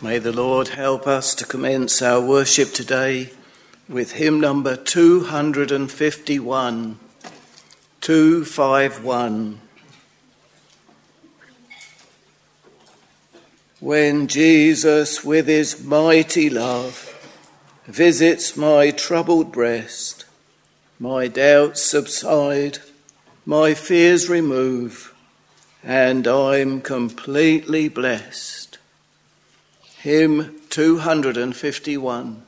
May the Lord help us to commence our worship today with hymn number 251, 251. When Jesus with his mighty love visits my troubled breast, my doubts subside, my fears remove, and I'm completely blessed. Hymn 251.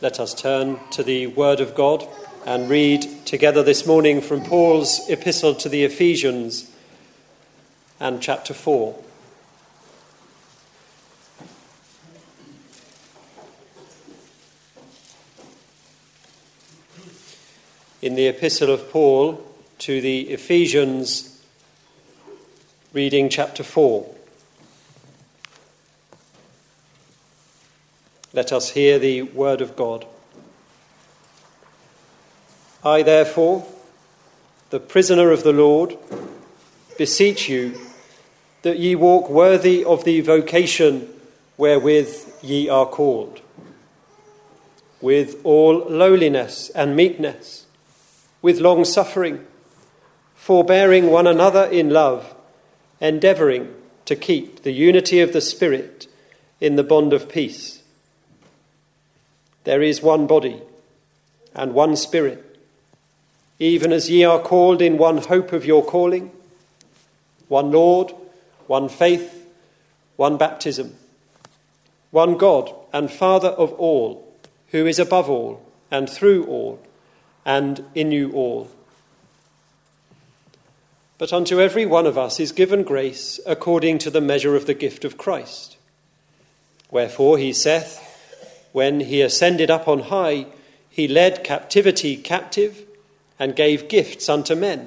Let us turn to the Word of God and read together this morning from Paul's epistle to the Ephesians and chapter 4. In the epistle of Paul to the Ephesians, reading chapter 4. Let us hear the word of God. I, therefore, the prisoner of the Lord, beseech you that ye walk worthy of the vocation wherewith ye are called, with all lowliness and meekness, with long-suffering, forbearing one another in love, endeavouring to keep the unity of the Spirit in the bond of peace. There is one body and one Spirit, even as ye are called in one hope of your calling, one Lord, one faith, one baptism, one God and Father of all, who is above all and through all and in you all. But unto every one of us is given grace according to the measure of the gift of Christ. Wherefore he saith, when he ascended up on high, he led captivity captive and gave gifts unto men.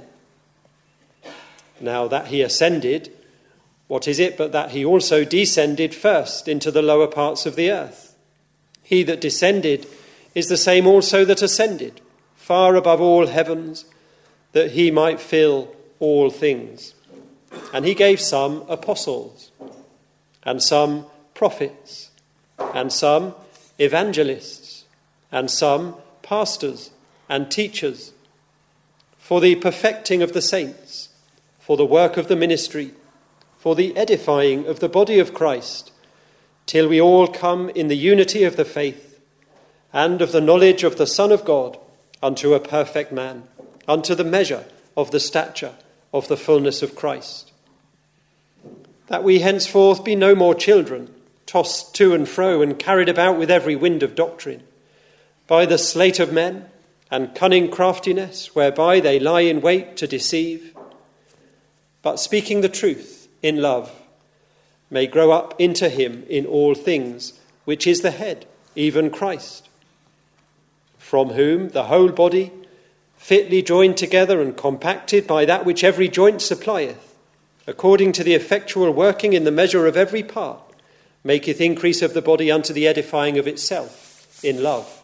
Now that he ascended, what is it but that he also descended first into the lower parts of the earth? He that descended is the same also that ascended, far above all heavens, that he might fill all things. And he gave some apostles, and some prophets, and some evangelists, and some pastors and teachers, for the perfecting of the saints, for the work of the ministry, for the edifying of the body of Christ, till we all come in the unity of the faith and of the knowledge of the Son of God, unto a perfect man, unto the measure of the stature of the fullness of Christ. That we henceforth be no more children, tossed to and fro and carried about with every wind of doctrine, by the sleight of men and cunning craftiness, whereby they lie in wait to deceive, but speaking the truth in love, may grow up into him in all things, which is the head, even Christ, from whom the whole body, fitly joined together and compacted by that which every joint supplieth, according to the effectual working in the measure of every part, maketh increase of the body unto the edifying of itself in love.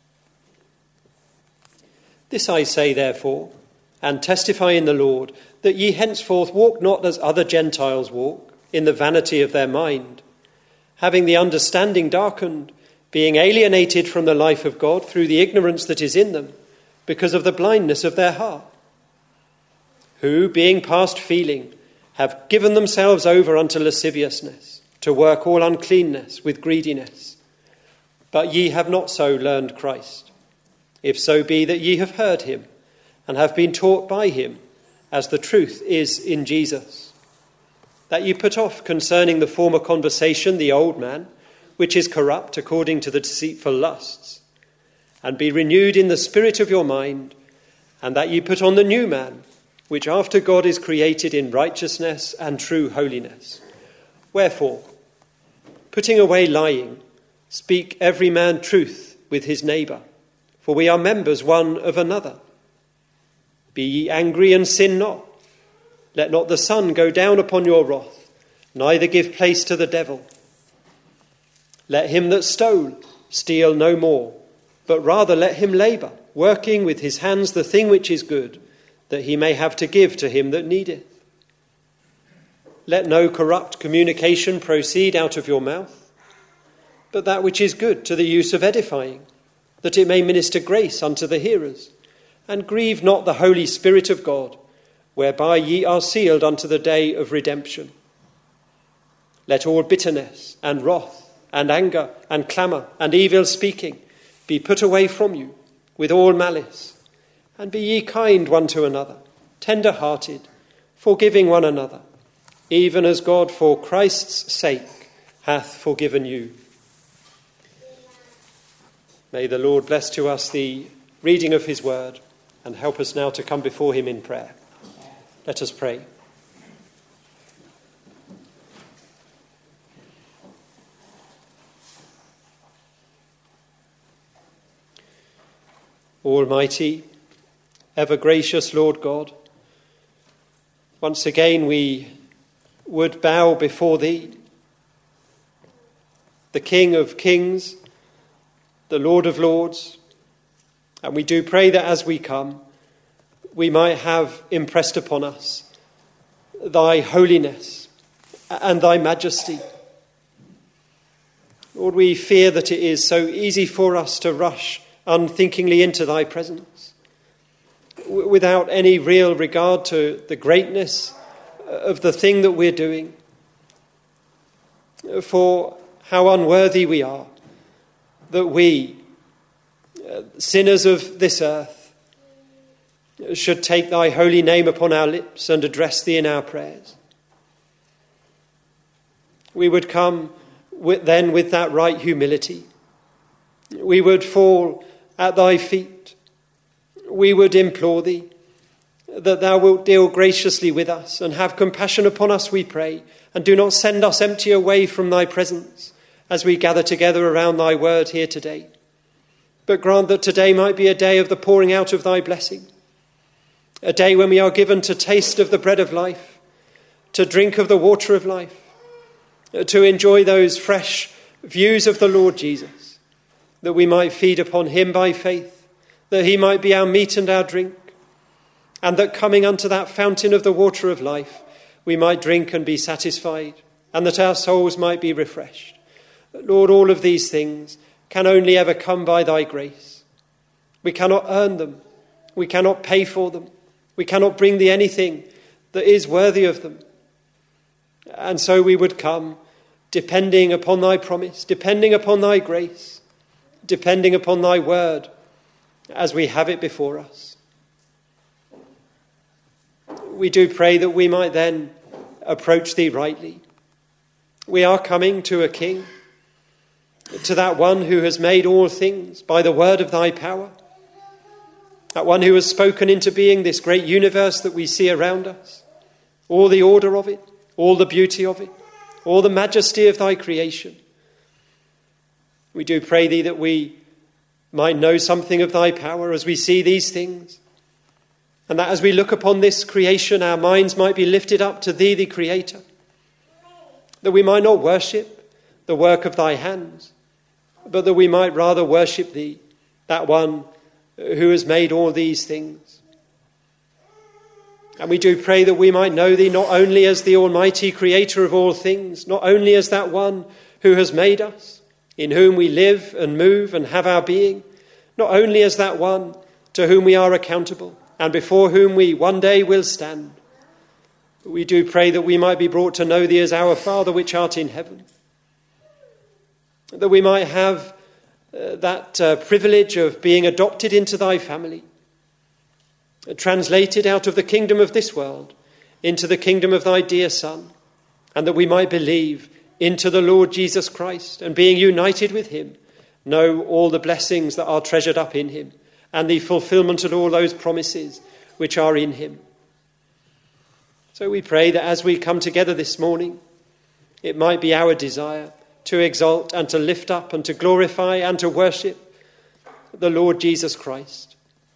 This I say, therefore, and testify in the Lord, that ye henceforth walk not as other Gentiles walk, in the vanity of their mind, having the understanding darkened, being alienated from the life of God through the ignorance that is in them, because of the blindness of their heart, who, being past feeling, have given themselves over unto lasciviousness, to work all uncleanness with greediness. But ye have not so learned Christ, if so be that ye have heard him, and have been taught by him, as the truth is in Jesus, that ye put off concerning the former conversation the old man, which is corrupt according to the deceitful lusts, and be renewed in the spirit of your mind, and that ye put on the new man, which after God is created in righteousness and true holiness. Wherefore, putting away lying, speak every man truth with his neighbour, for we are members one of another. Be ye angry and sin not. Let not the sun go down upon your wrath, neither give place to the devil. Let him that stole steal no more, but rather let him labour, working with his hands the thing which is good, that he may have to give to him that needeth. Let no corrupt communication proceed out of your mouth, but that which is good to the use of edifying, that it may minister grace unto the hearers. And grieve not the Holy Spirit of God, whereby ye are sealed unto the day of redemption. Let all bitterness and wrath and anger and clamour and evil speaking be put away from you, with all malice. And be ye kind one to another, tender-hearted, forgiving one another, even as God for Christ's sake hath forgiven you. May the Lord bless to us the reading of his word and help us now to come before him in prayer. Let us pray. Almighty, ever gracious Lord God, once again we would bow before thee, the King of kings, the Lord of lords, and we do pray that as we come, we might have impressed upon us thy holiness and thy majesty. Lord, we fear that it is so easy for us to rush unthinkingly into thy presence without any real regard to the greatness of the thing that we're doing, for how unworthy we are that we, sinners of this earth, should take thy holy name upon our lips and address thee in our prayers. We would come then with that right humility. We would fall at thy feet. We would implore thee that thou wilt deal graciously with us and have compassion upon us, we pray, and do not send us empty away from thy presence as we gather together around thy word here today. But grant that today might be a day of the pouring out of thy blessing, a day when we are given to taste of the bread of life, to drink of the water of life, to enjoy those fresh views of the Lord Jesus, that we might feed upon him by faith, that he might be our meat and our drink, and that coming unto that fountain of the water of life, we might drink and be satisfied, and that our souls might be refreshed. Lord, all of these things can only ever come by thy grace. We cannot earn them. We cannot pay for them. We cannot bring thee anything that is worthy of them. And so we would come depending upon thy promise, depending upon thy grace, depending upon thy word as we have it before us. We do pray that we might then approach thee rightly. We are coming to a king, to that one who has made all things by the word of thy power, that one who has spoken into being this great universe that we see around us, all the order of it, all the beauty of it, all the majesty of thy creation. We do pray thee that we might know something of thy power as we see these things, and that as we look upon this creation, our minds might be lifted up to thee, the Creator, that we might not worship the work of thy hands, but that we might rather worship thee, that one who has made all these things. And we do pray that we might know thee not only as the almighty creator of all things, not only as that one who has made us, in whom we live and move and have our being, not only as that one to whom we are accountable and before whom we one day will stand, but we do pray that we might be brought to know thee as our Father which art in heaven, that we might have that privilege of being adopted into thy family, translated out of the kingdom of this world into the kingdom of thy dear Son, and that we might believe into the Lord Jesus Christ, and being united with him, know all the blessings that are treasured up in him, and the fulfillment of all those promises which are in him. So we pray that as we come together this morning, it might be our desire to exalt and to lift up and to glorify and to worship the Lord Jesus Christ.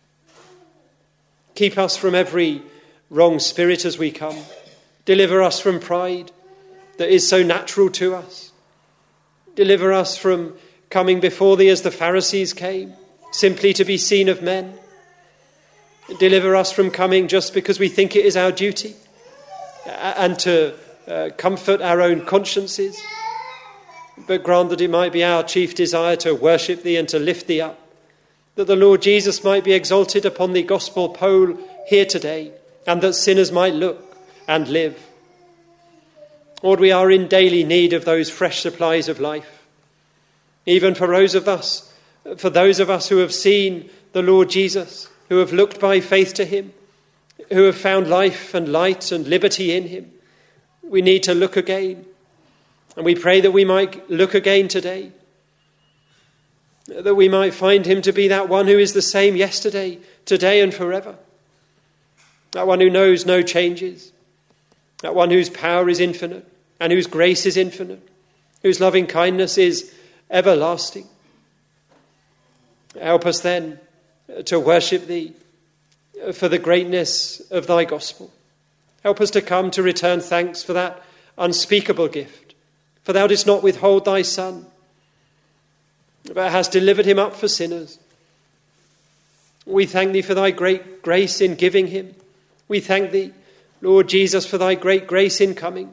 Keep us from every wrong spirit as we come. Deliver us from pride that is so natural to us. Deliver us from coming before thee as the Pharisees came, simply to be seen of men. Deliver us from coming just because we think it is our duty and to comfort our own consciences. But grant that it might be our chief desire to worship thee and to lift thee up, that the Lord Jesus might be exalted upon the gospel pole here today, and that sinners might look and live. Lord, we are in daily need of those fresh supplies of life, even for those of us who have seen the Lord Jesus, who have looked by faith to him, who have found life and light and liberty in him. We need to look again. And we pray that we might look again today. that we might find him to be that one who is the same yesterday, today and forever. That one who knows no changes. That one whose power is infinite and whose grace is infinite, whose loving kindness is everlasting. Help us then to worship thee for the greatness of thy gospel. Help us to come to return thanks for that unspeakable gift. For thou didst not withhold thy Son, but hast delivered him up for sinners. We thank thee for thy great grace in giving him. We thank thee, Lord Jesus, for thy great grace in coming,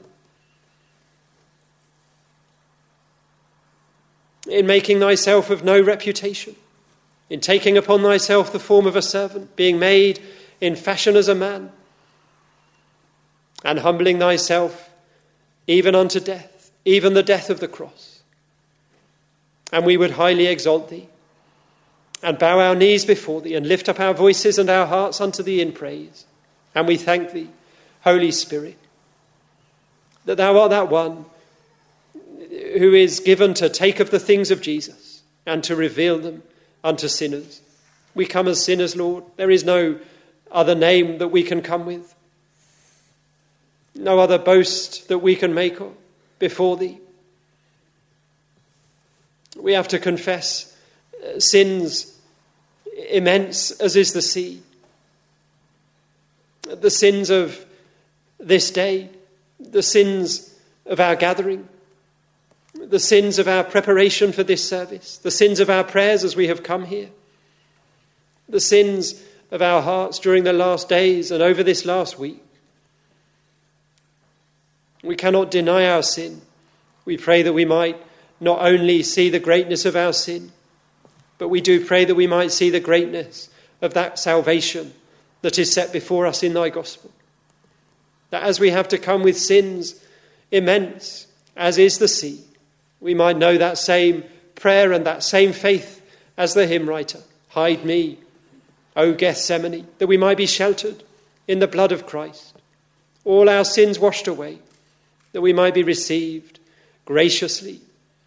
in making thyself of no reputation, in taking upon thyself the form of a servant, being made in fashion as a man, and humbling thyself even unto death, even the death of the cross. And we would highly exalt thee, and bow our knees before thee, and lift up our voices and our hearts unto thee in praise. And we thank thee, Holy Spirit, that thou art that one who is given to take of the things of Jesus and to reveal them unto sinners. We come as sinners, Lord. There is no other name that we can come with, no other boast that we can make before thee. We have to confess sins immense as is the sea, the sins of this day, the sins of our gathering, the sins of our preparation for this service, the sins of our prayers as we have come here, the sins of our hearts during the last days and over this last week. We cannot deny our sin. We pray that we might not only see the greatness of our sin, but we do pray that we might see the greatness of that salvation that is set before us in thy gospel. That as we have to come with sins immense, as is the sea, we might know that same prayer and that same faith as the hymn writer. Hide me, O Gethsemane, that we might be sheltered in the blood of Christ, all our sins washed away, that we might be received graciously.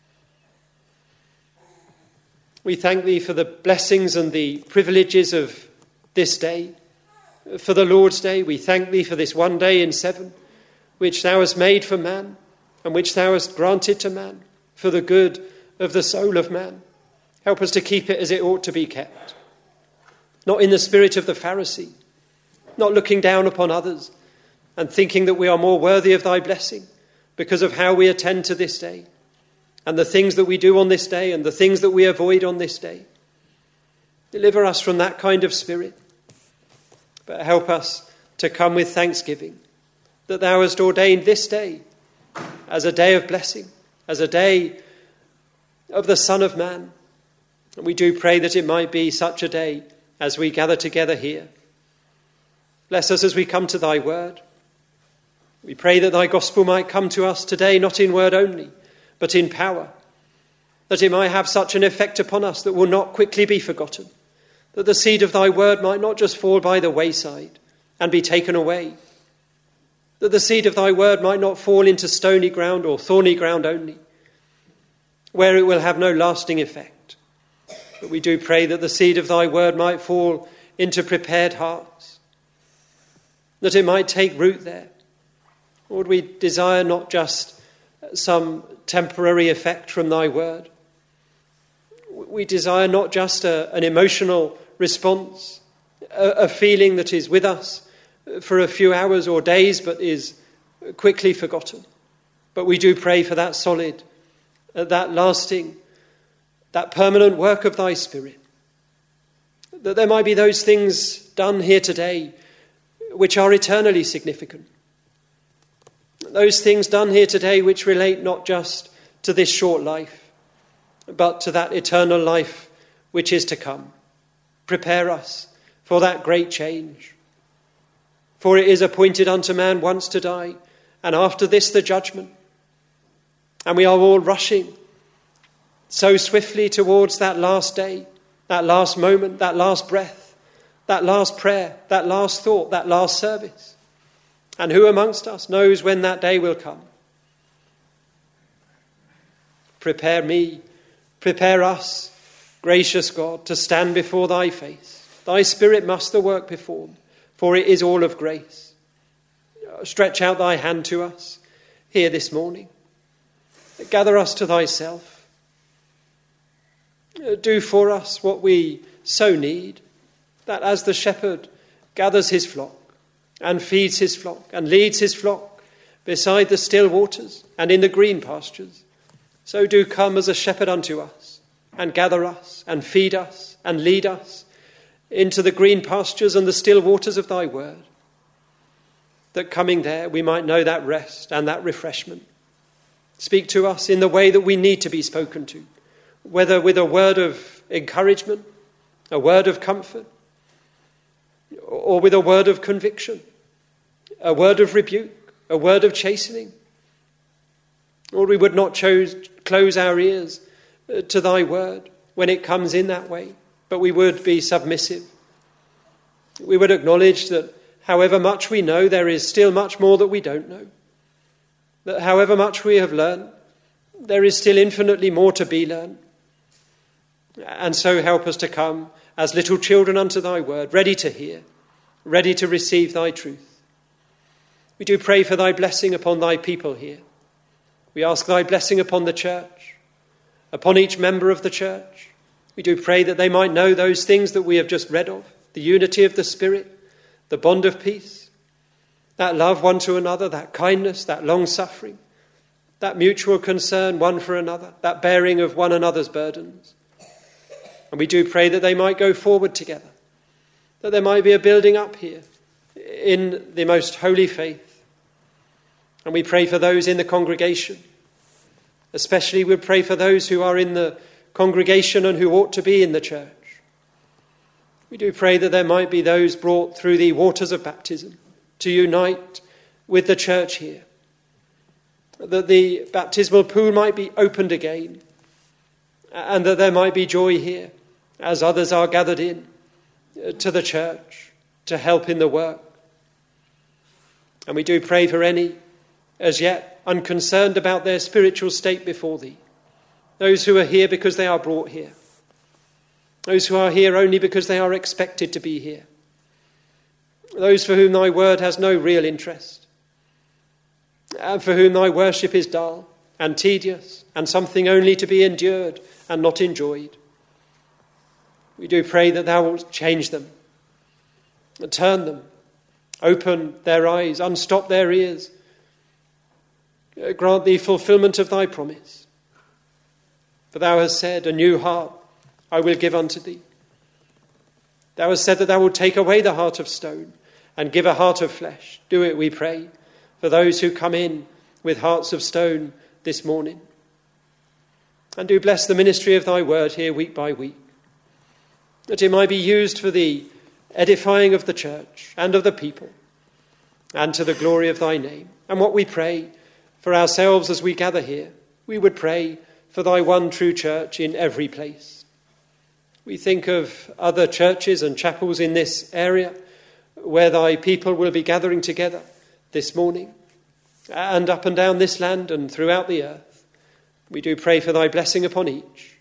We thank thee for the blessings and the privileges of this day, for the Lord's Day. We thank thee for this one day in 7, which thou hast made for man, and which thou hast granted to man, for the good of the soul of man. Help us to keep it as it ought to be kept, not in the spirit of the Pharisee, not looking down upon others and thinking that we are more worthy of thy blessing because of how we attend to this day, and the things that we do on this day, and the things that we avoid on this day. Deliver us from that kind of spirit, but help us to come with thanksgiving that thou hast ordained this day as a day of blessing, as a day of the Son of Man. And we do pray that it might be such a day as we gather together here. Bless us as we come to thy word. We pray that thy gospel might come to us today, not in word only, but in power, that it might have such an effect upon us that will not quickly be forgotten, that the seed of thy word might not just fall by the wayside and be taken away, that the seed of thy word might not fall into stony ground or thorny ground only, where it will have no lasting effect. But we do pray that the seed of thy word might fall into prepared hearts, that it might take root there. Lord, we desire not just some temporary effect from thy word. We desire not just an emotional response, a feeling that is with us for a few hours or days but is quickly forgotten. But we do pray for that solid, that lasting, that permanent work of thy Spirit, that there might be those things done here today which are eternally significant. Those things done here today which relate not just to this short life, but to that eternal life which is to come. Prepare us for that great change. For it is appointed unto man once to die, and after this the judgment. And we are all rushing so swiftly towards that last day, that last moment, that last breath, that last prayer, that last thought, that last service. And who amongst us knows when that day will come? Prepare me, prepare us Gracious God, to stand before thy face. Thy Spirit must the work perform, for it is all of grace. Stretch out thy hand to us here this morning. Gather us to thyself. Do for us what we so need, that as the shepherd gathers his flock and feeds his flock and leads his flock beside the still waters and in the green pastures, so do come as a shepherd unto us and gather us and feed us and lead us into the green pastures and the still waters of thy word, that coming there we might know that rest and that refreshment. Speak to us in the way that we need to be spoken to, whether with a word of encouragement, a word of comfort, or with a word of conviction, a word of rebuke, a word of chastening. Or we would not close our ears to thy word when it comes in that way, but we would be submissive. We would acknowledge that however much we know, there is still much more that we don't know. That however much we have learned, there is still infinitely more to be learned. And so help us to come as little children unto thy word, ready to hear, ready to receive thy truth. We do pray for thy blessing upon thy people here. We ask thy blessing upon the church, upon each member of the church. We do pray that they might know those things that we have just read of, the unity of the Spirit, the bond of peace, that love one to another, that kindness, that long-suffering, that mutual concern one for another, that bearing of one another's burdens. And we do pray that they might go forward together, that there might be a building up here in the most holy faith. And we pray for those in the congregation. Especially we pray for those who are in the congregation and who ought to be in the church. We do pray that there might be those brought through the waters of baptism to unite with the church here. That the baptismal pool might be opened again, and that there might be joy here as others are gathered in to the church to help in the work. And we do pray for any as yet unconcerned about their spiritual state before thee. Those who are here because they are brought here. Those who are here only because they are expected to be here. Those for whom thy word has no real interest. And for whom thy worship is dull and tedious and something only to be endured and not enjoyed. We do pray that thou wilt change them, turn them, open their eyes, unstop their ears. Grant thee fulfillment of thy promise. For thou hast said, a new heart I will give unto thee. Thou hast said that thou wilt take away the heart of stone and give a heart of flesh. Do it, we pray, for those who come in with hearts of stone this morning. And do bless the ministry of thy word here week by week, that it might be used for the edifying of the church and of the people, and to the glory of thy name. And what we pray for ourselves as we gather here, we would pray for thy one true church in every place. We think of other churches and chapels in this area where thy people will be gathering together this morning, and up and down this land and throughout the earth. We do pray for thy blessing upon each.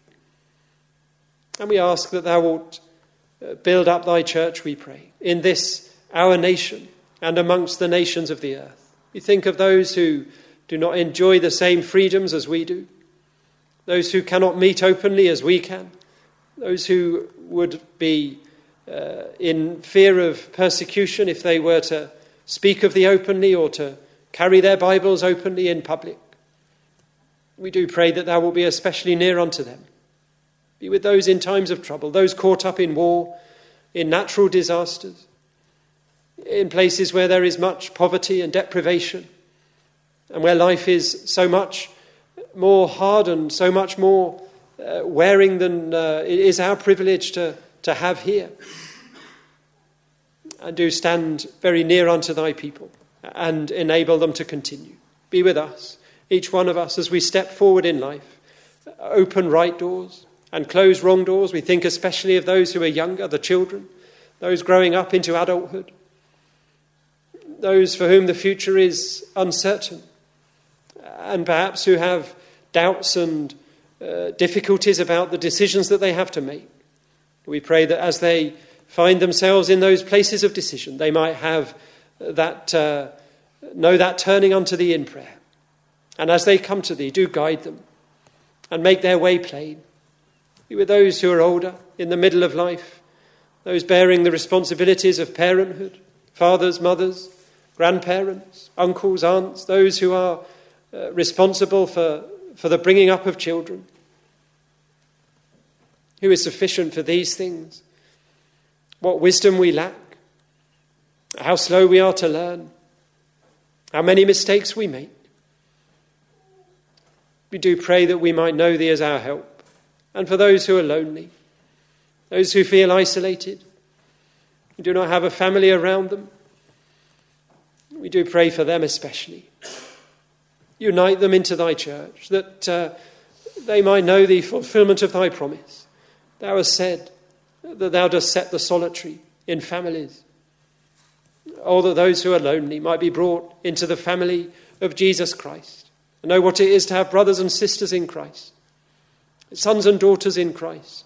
And we ask that thou wilt build up thy church, we pray, in this our nation and amongst the nations of the earth. We think of those who do not enjoy the same freedoms as we do, those who cannot meet openly as we can, those who would be in fear of persecution if they were to speak of thee openly or to carry their Bibles openly in public. We do pray that thou wilt be especially near unto them. Be with those in times of trouble, those caught up in war, in natural disasters, in places where there is much poverty and deprivation, and where life is so much more hard and so much more wearing than it is our privilege to have here. And do stand very near unto thy people and enable them to continue. Be with us, each one of us, as we step forward in life. Open right doors and close wrong doors. We think especially of those who are younger, the children, those growing up into adulthood, those for whom the future is uncertain, and perhaps who have doubts and difficulties about the decisions that they have to make. We pray that as they find themselves in those places of decision, they might have that, know that turning unto thee in prayer. And as they come to thee, do guide them and make their way plain. Be with those who are older, in the middle of life, those bearing the responsibilities of parenthood, fathers, mothers, grandparents, uncles, aunts, those who are responsible for the bringing up of children. Who is sufficient for these things? What wisdom we lack, how slow we are to learn, how many mistakes we make. We do pray that we might know thee as our help. And for those who are lonely, those who feel isolated, who do not have a family around them, we do pray for them especially. Unite them into thy church, that they might know the fulfillment of thy promise. Thou hast said that thou dost set the solitary in families. Oh, that those who are lonely might be brought into the family of Jesus Christ and know what it is to have brothers and sisters in Christ, sons and daughters in Christ.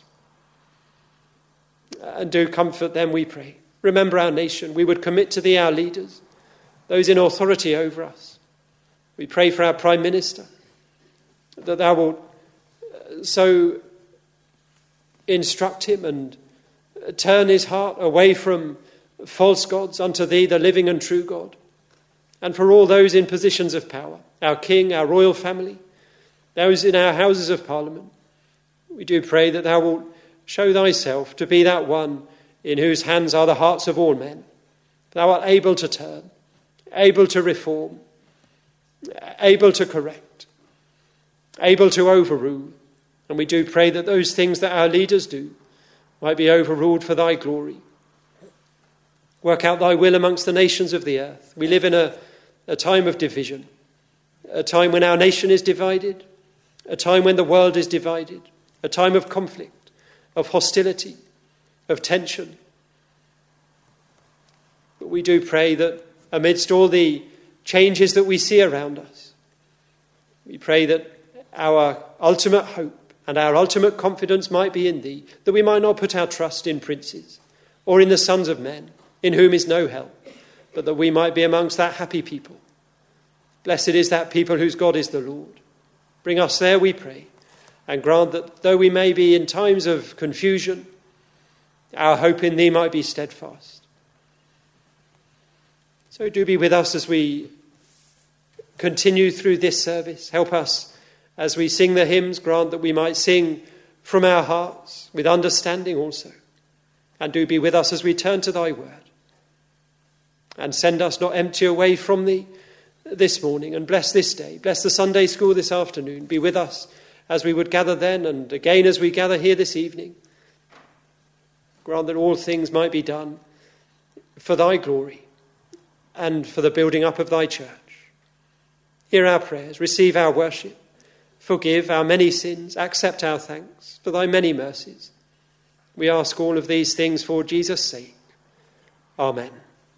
And do comfort them, we pray. Remember our nation. We would commit to thee our leaders, those in authority over us. We pray for our Prime Minister, that thou wilt so instruct him and turn his heart away from false gods unto thee, the living and true God. And for all those in positions of power, our King, our royal family, those in our houses of Parliament, we do pray that thou wilt show thyself to be that one in whose hands are the hearts of all men. Thou art able to turn, able to reform, able to correct, able to overrule. And we do pray that those things that our leaders do might be overruled for thy glory. Work out thy will amongst the nations of the earth. We live in a time of division, a time when our nation is divided, a time when the world is divided, a time of conflict, of hostility, of tension. But we do pray that amidst all the changes that we see around us, we pray that our ultimate hope and our ultimate confidence might be in thee, that we might not put our trust in princes or in the sons of men, in whom is no help, but that we might be amongst that happy people. Blessed is that people whose God is the Lord. Bring us there, we pray, and grant that though we may be in times of confusion, our hope in thee might be steadfast. So do be with us as we continue through this service. Help us as we sing the hymns. Grant that we might sing from our hearts with understanding also. And do be with us as we turn to thy word. And send us not empty away from thee this morning. And bless this day. Bless the Sunday school this afternoon. Be with us as we would gather then and again as we gather here this evening. Grant that all things might be done for thy glory and for the building up of thy church. Hear our prayers. Receive our worship. Forgive our many sins. Accept our thanks for thy many mercies. We ask all of these things for Jesus' sake. Amen.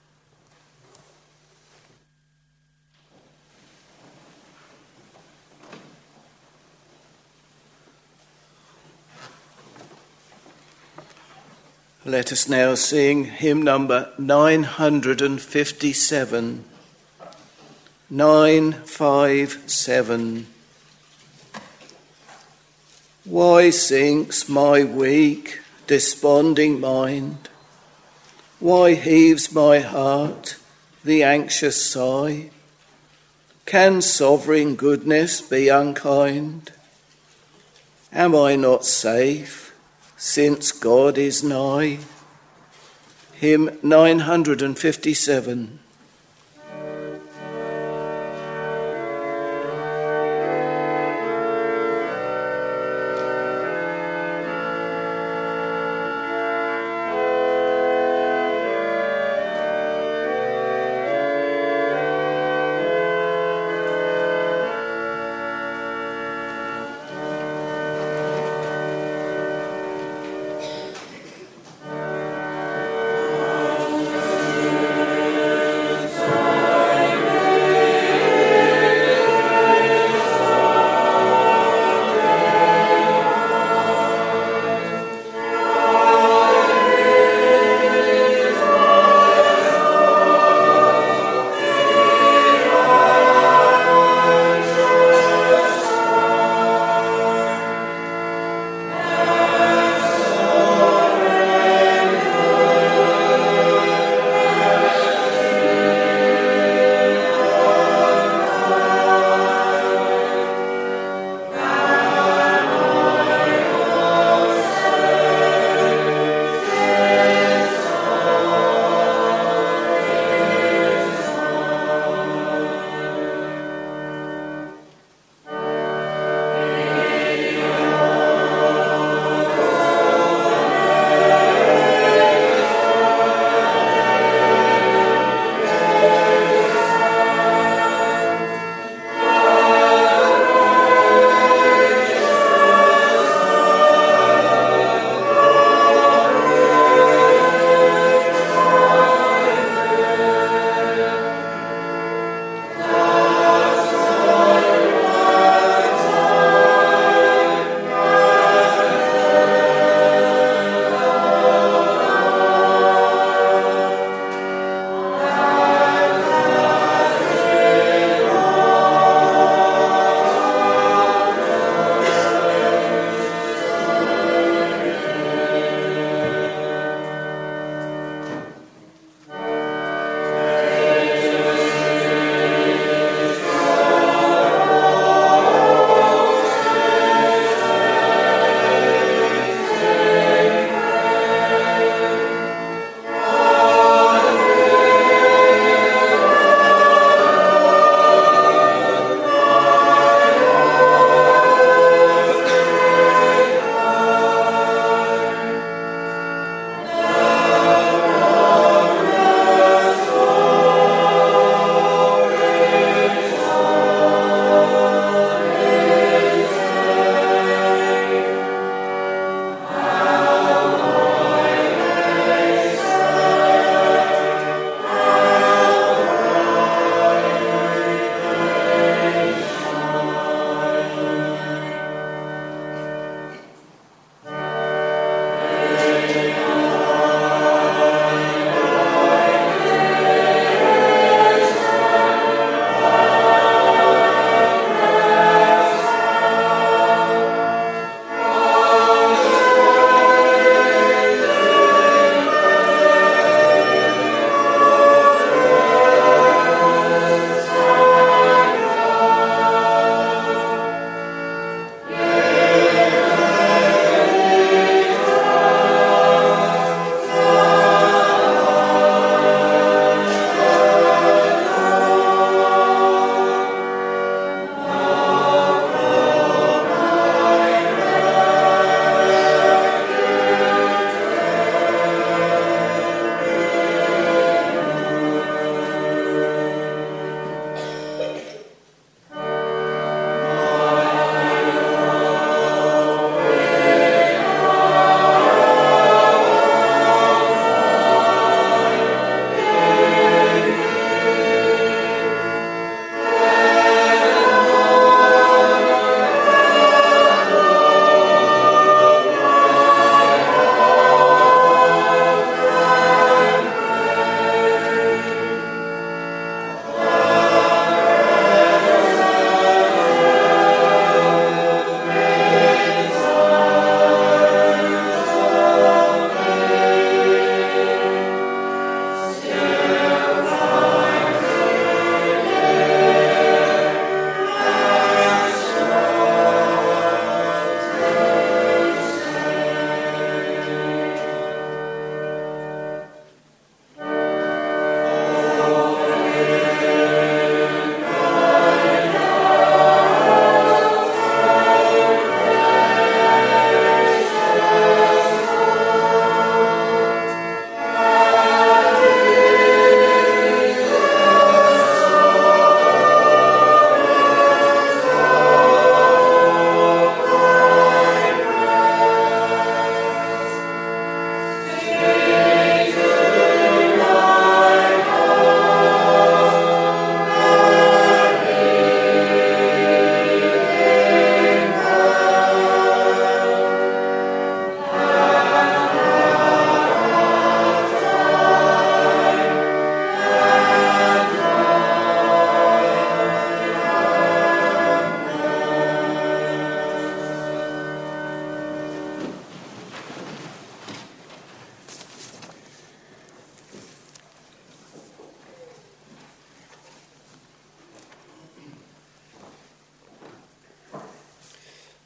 Let us now sing hymn number 957. 957. Why sinks my weak, desponding mind? Why heaves my heart the anxious sigh? Can sovereign goodness be unkind? Am I not safe, since God is nigh? Hymn 957.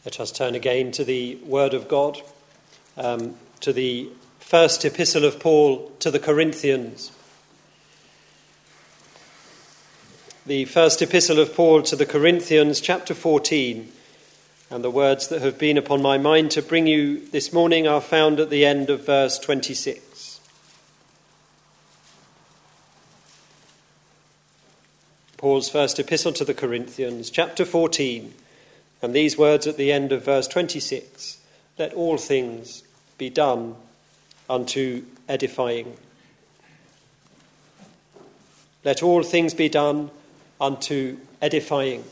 Let us turn again to the Word of God, to the first epistle of Paul to the Corinthians. The first epistle of Paul to the Corinthians, chapter 14, and the words that have been upon my mind to bring you this morning are found at the end of verse 26. Paul's first epistle to the Corinthians, chapter 14, and these words at the end of verse 26, let all things be done unto edifying. Let all things be done unto edifying.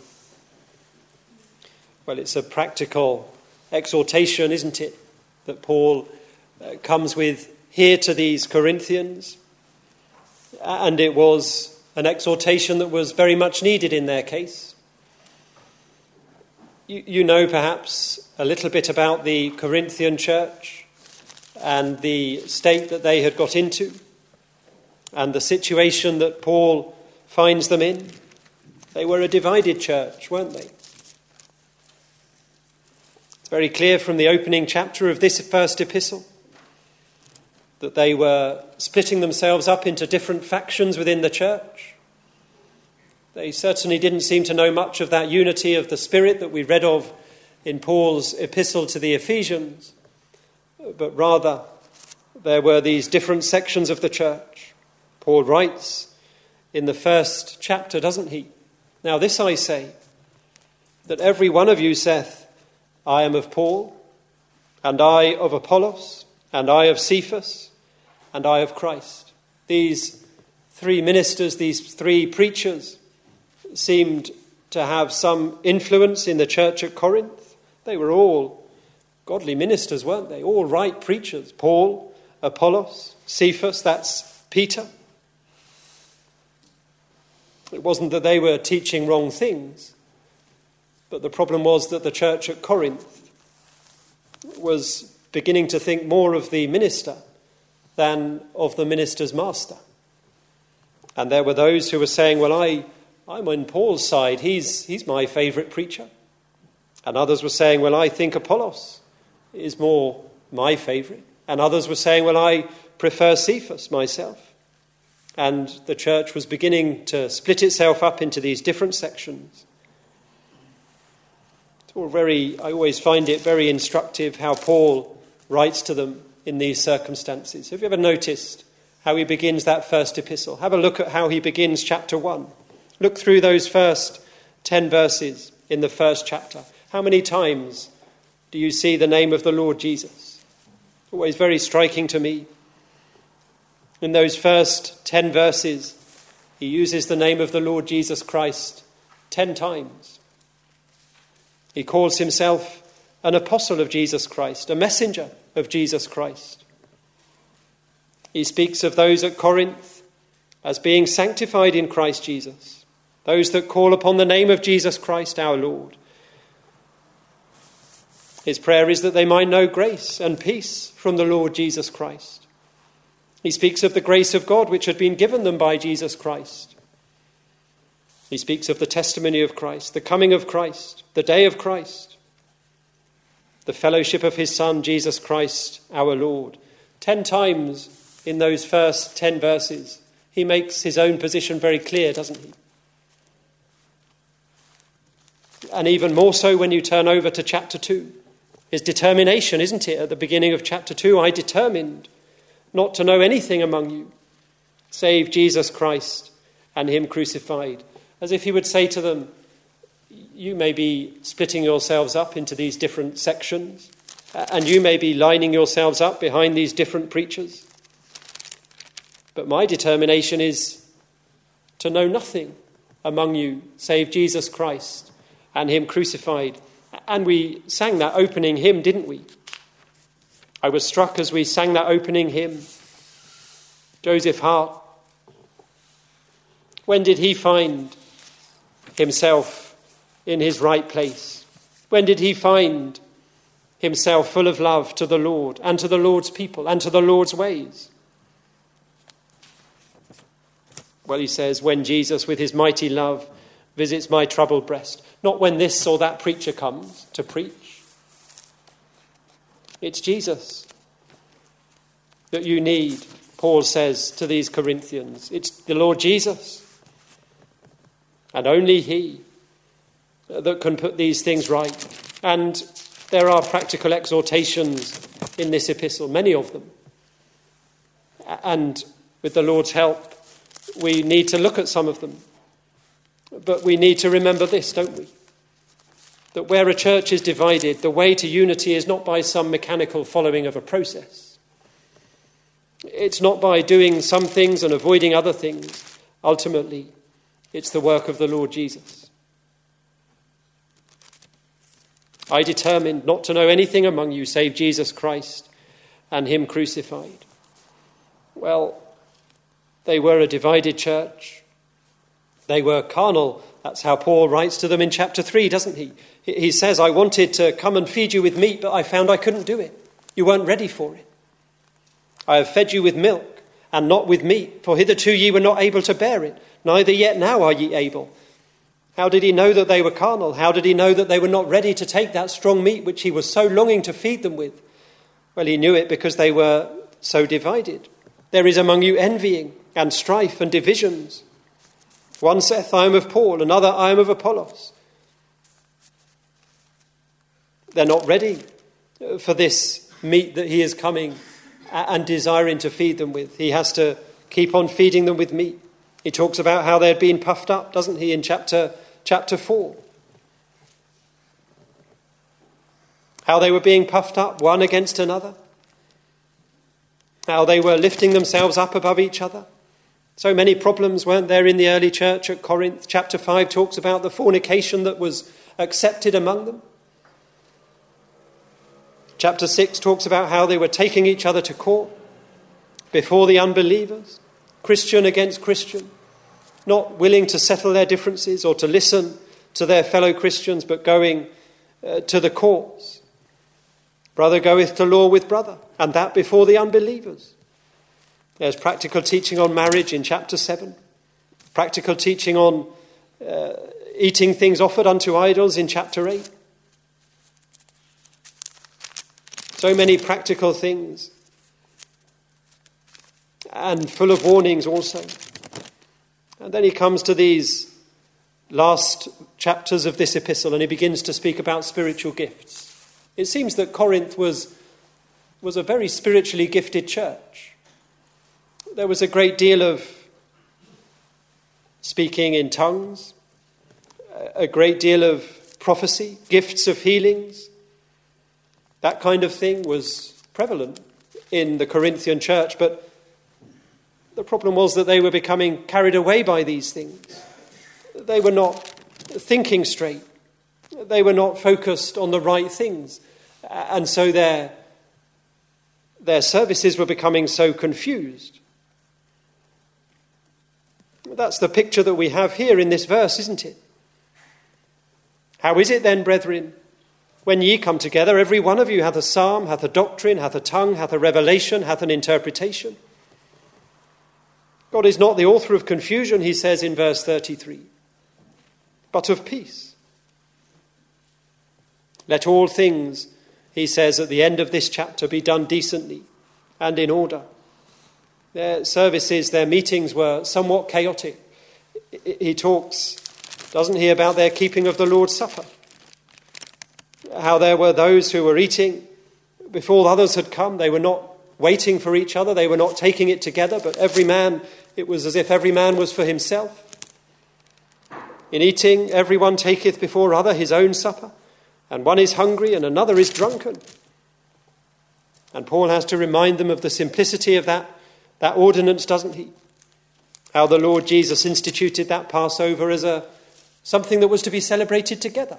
Well, it's a practical exhortation, isn't it, that Paul comes with here to these Corinthians. And it was an exhortation that was very much needed in their case. You know perhaps a little bit about the Corinthian church and the state that they had got into and the situation that Paul finds them in. They were a divided church, weren't they? It's very clear from the opening chapter of this first epistle that they were splitting themselves up into different factions within the church. They certainly didn't seem to know much of that unity of the Spirit that we read of in Paul's epistle to the Ephesians, but rather there were these different sections of the church. Paul writes in the first chapter, doesn't he? Now this I say, that every one of you saith, I am of Paul, and I of Apollos, and I of Cephas, and I of Christ. These three ministers, these three preachers, seemed to have some influence in the church at Corinth. They were all godly ministers, weren't they? All right preachers. Paul, Apollos, Cephas, that's Peter. It wasn't that they were teaching wrong things, but the problem was that the church at Corinth was beginning to think more of the minister than of the minister's master. And there were those who were saying, well, I'm on Paul's side. He's my favourite preacher. And others were saying, well, I think Apollos is more my favourite. And others were saying, well, I prefer Cephas myself. And the church was beginning to split itself up into these different sections. It's all I always find it very instructive how Paul writes to them in these circumstances. Have you ever noticed how he begins that first epistle? Have a look at how he begins chapter 1. Look through those first 10 verses in the first chapter. How many times do you see the name of the Lord Jesus? Always very striking to me. In those first 10 verses, he uses the name of the Lord Jesus Christ 10 times. He calls himself an apostle of Jesus Christ, a messenger of Jesus Christ. He speaks of those at Corinth as being sanctified in Christ Jesus, those that call upon the name of Jesus Christ our Lord. His prayer is that they might know grace and peace from the Lord Jesus Christ. He speaks of the grace of God which had been given them by Jesus Christ. He speaks of the testimony of Christ, the coming of Christ, the day of Christ, the fellowship of his Son, Jesus Christ, our Lord. 10 times in those first 10 verses, he makes his own position very clear, doesn't he? And even more so when you turn over to chapter 2. His determination, isn't it? At the beginning of chapter 2, I determined not to know anything among you, save Jesus Christ and him crucified. As if he would say to them, you may be splitting yourselves up into these different sections, and you may be lining yourselves up behind these different preachers. But my determination is to know nothing among you, save Jesus Christ and him crucified. And we sang that opening hymn, didn't we? I was struck as we sang that opening hymn. Joseph Hart, when did he find himself in his right place? When did he find himself full of love to the Lord and to the Lord's people and to the Lord's ways? Well, he says, when Jesus with his mighty love visits my troubled breast. Not when this or that preacher comes to preach. It's Jesus that you need, Paul says to these Corinthians. It's the Lord Jesus, and only he, that can put these things right. And there are practical exhortations in this epistle, many of them. And with the Lord's help, we need to look at some of them. But we need to remember this, don't we? That where a church is divided, the way to unity is not by some mechanical following of a process. It's not by doing some things and avoiding other things. Ultimately, it's the work of the Lord Jesus. I determined not to know anything among you save Jesus Christ and him crucified. Well, they were a divided church. They were carnal. That's how Paul writes to them in chapter 3, doesn't he? He says, I wanted to come and feed you with meat, but I found I couldn't do it. You weren't ready for it. I have fed you with milk and not with meat, for hitherto ye were not able to bear it, neither yet now are ye able. How did he know that they were carnal? How did he know that they were not ready to take that strong meat which he was so longing to feed them with? Well, he knew it because they were so divided. There is among you envying and strife and divisions. One saith, I am of Paul, another, I am of Apollos. They're not ready for this meat that he is coming and desiring to feed them with. He has to keep on feeding them with meat. He talks about how they'd been puffed up, doesn't he, in chapter 4. How they were being puffed up one against another. How they were lifting themselves up above each other. So many problems weren't there in the early church at Corinth. Chapter 5 talks about the fornication that was accepted among them. Chapter 6 talks about how they were taking each other to court before the unbelievers, Christian against Christian, not willing to settle their differences or to listen to their fellow Christians, but going to the courts. Brother goeth to law with brother, and that before the unbelievers. There's practical teaching on marriage in chapter 7, practical teaching on eating things offered unto idols in chapter 8. So many practical things, and full of warnings also. And then he comes to these last chapters of this epistle, and he begins to speak about spiritual gifts. It seems that Corinth was a very spiritually gifted church. There was a great deal of speaking in tongues, a great deal of prophecy, gifts of healings. That kind of thing was prevalent in the Corinthian church, but the problem was that they were becoming carried away by these things. They were not thinking straight. They were not focused on the right things. And so their services were becoming so confused. That's the picture that we have here in this verse, isn't it? How is it then, brethren, when ye come together, every one of you hath a psalm, hath a doctrine, hath a tongue, hath a revelation, hath an interpretation? God is not the author of confusion, he says in verse 33, but of peace. Let all things, he says at the end of this chapter, be done decently and in order. Their services, their meetings were somewhat chaotic. He talks, doesn't he, about their keeping of the Lord's Supper. How there were those who were eating before others had come. They were not waiting for each other. They were not taking it together, but it was as if every man was for himself. In eating, everyone taketh before other his own supper, and one is hungry and another is drunken. And Paul has to remind them of the simplicity of that ordinance, doesn't he? How the Lord Jesus instituted that Passover as something that was to be celebrated together.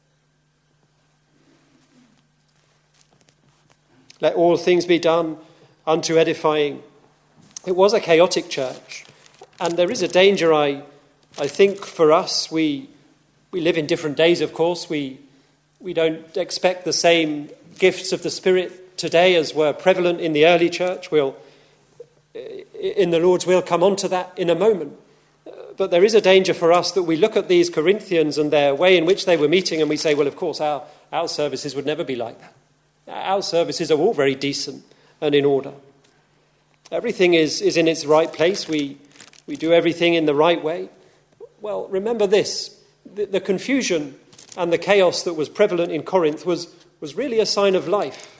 Let all things be done unto edifying. It was a chaotic church, and there is a danger, I think, for us. We live in different days, of course. We don't expect the same gifts of the Spirit today as were prevalent in the early church. We'll, in the Lord's will, come on to that in a moment. But there is a danger for us that we look at these Corinthians and their way in which they were meeting, and we say, well, of course, our services would never be like that. Our services are all very decent and in order. Everything is in its right place. We do everything in the right way. Well, remember this. The confusion and the chaos that was prevalent in Corinth was really a sign of life.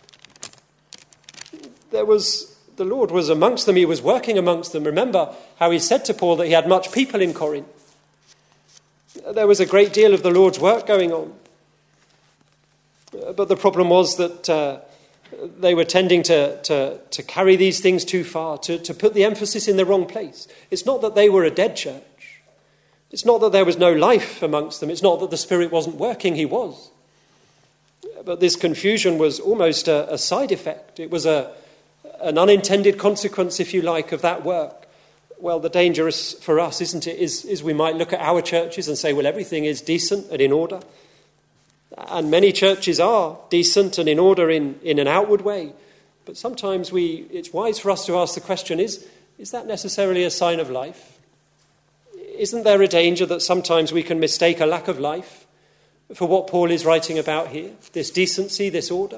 The Lord was amongst them. He was working amongst them. Remember how he said to Paul that he had much people in Corinth. There was a great deal of the Lord's work going on. But the problem was that they were tending to carry these things too far, to put the emphasis in the wrong place. It's not that they were a dead church. It's not that there was no life amongst them. It's not that the Spirit wasn't working. He was. But this confusion was almost a side effect. It was an unintended consequence, if you like, of that work. Well, the danger is for us, isn't it, is we might look at our churches and say, well, everything is decent and in order. And many churches are decent and in order in an outward way. But sometimes it's wise for us to ask the question, is that necessarily a sign of life? Isn't there a danger that sometimes we can mistake a lack of life for what Paul is writing about here? This decency, this order?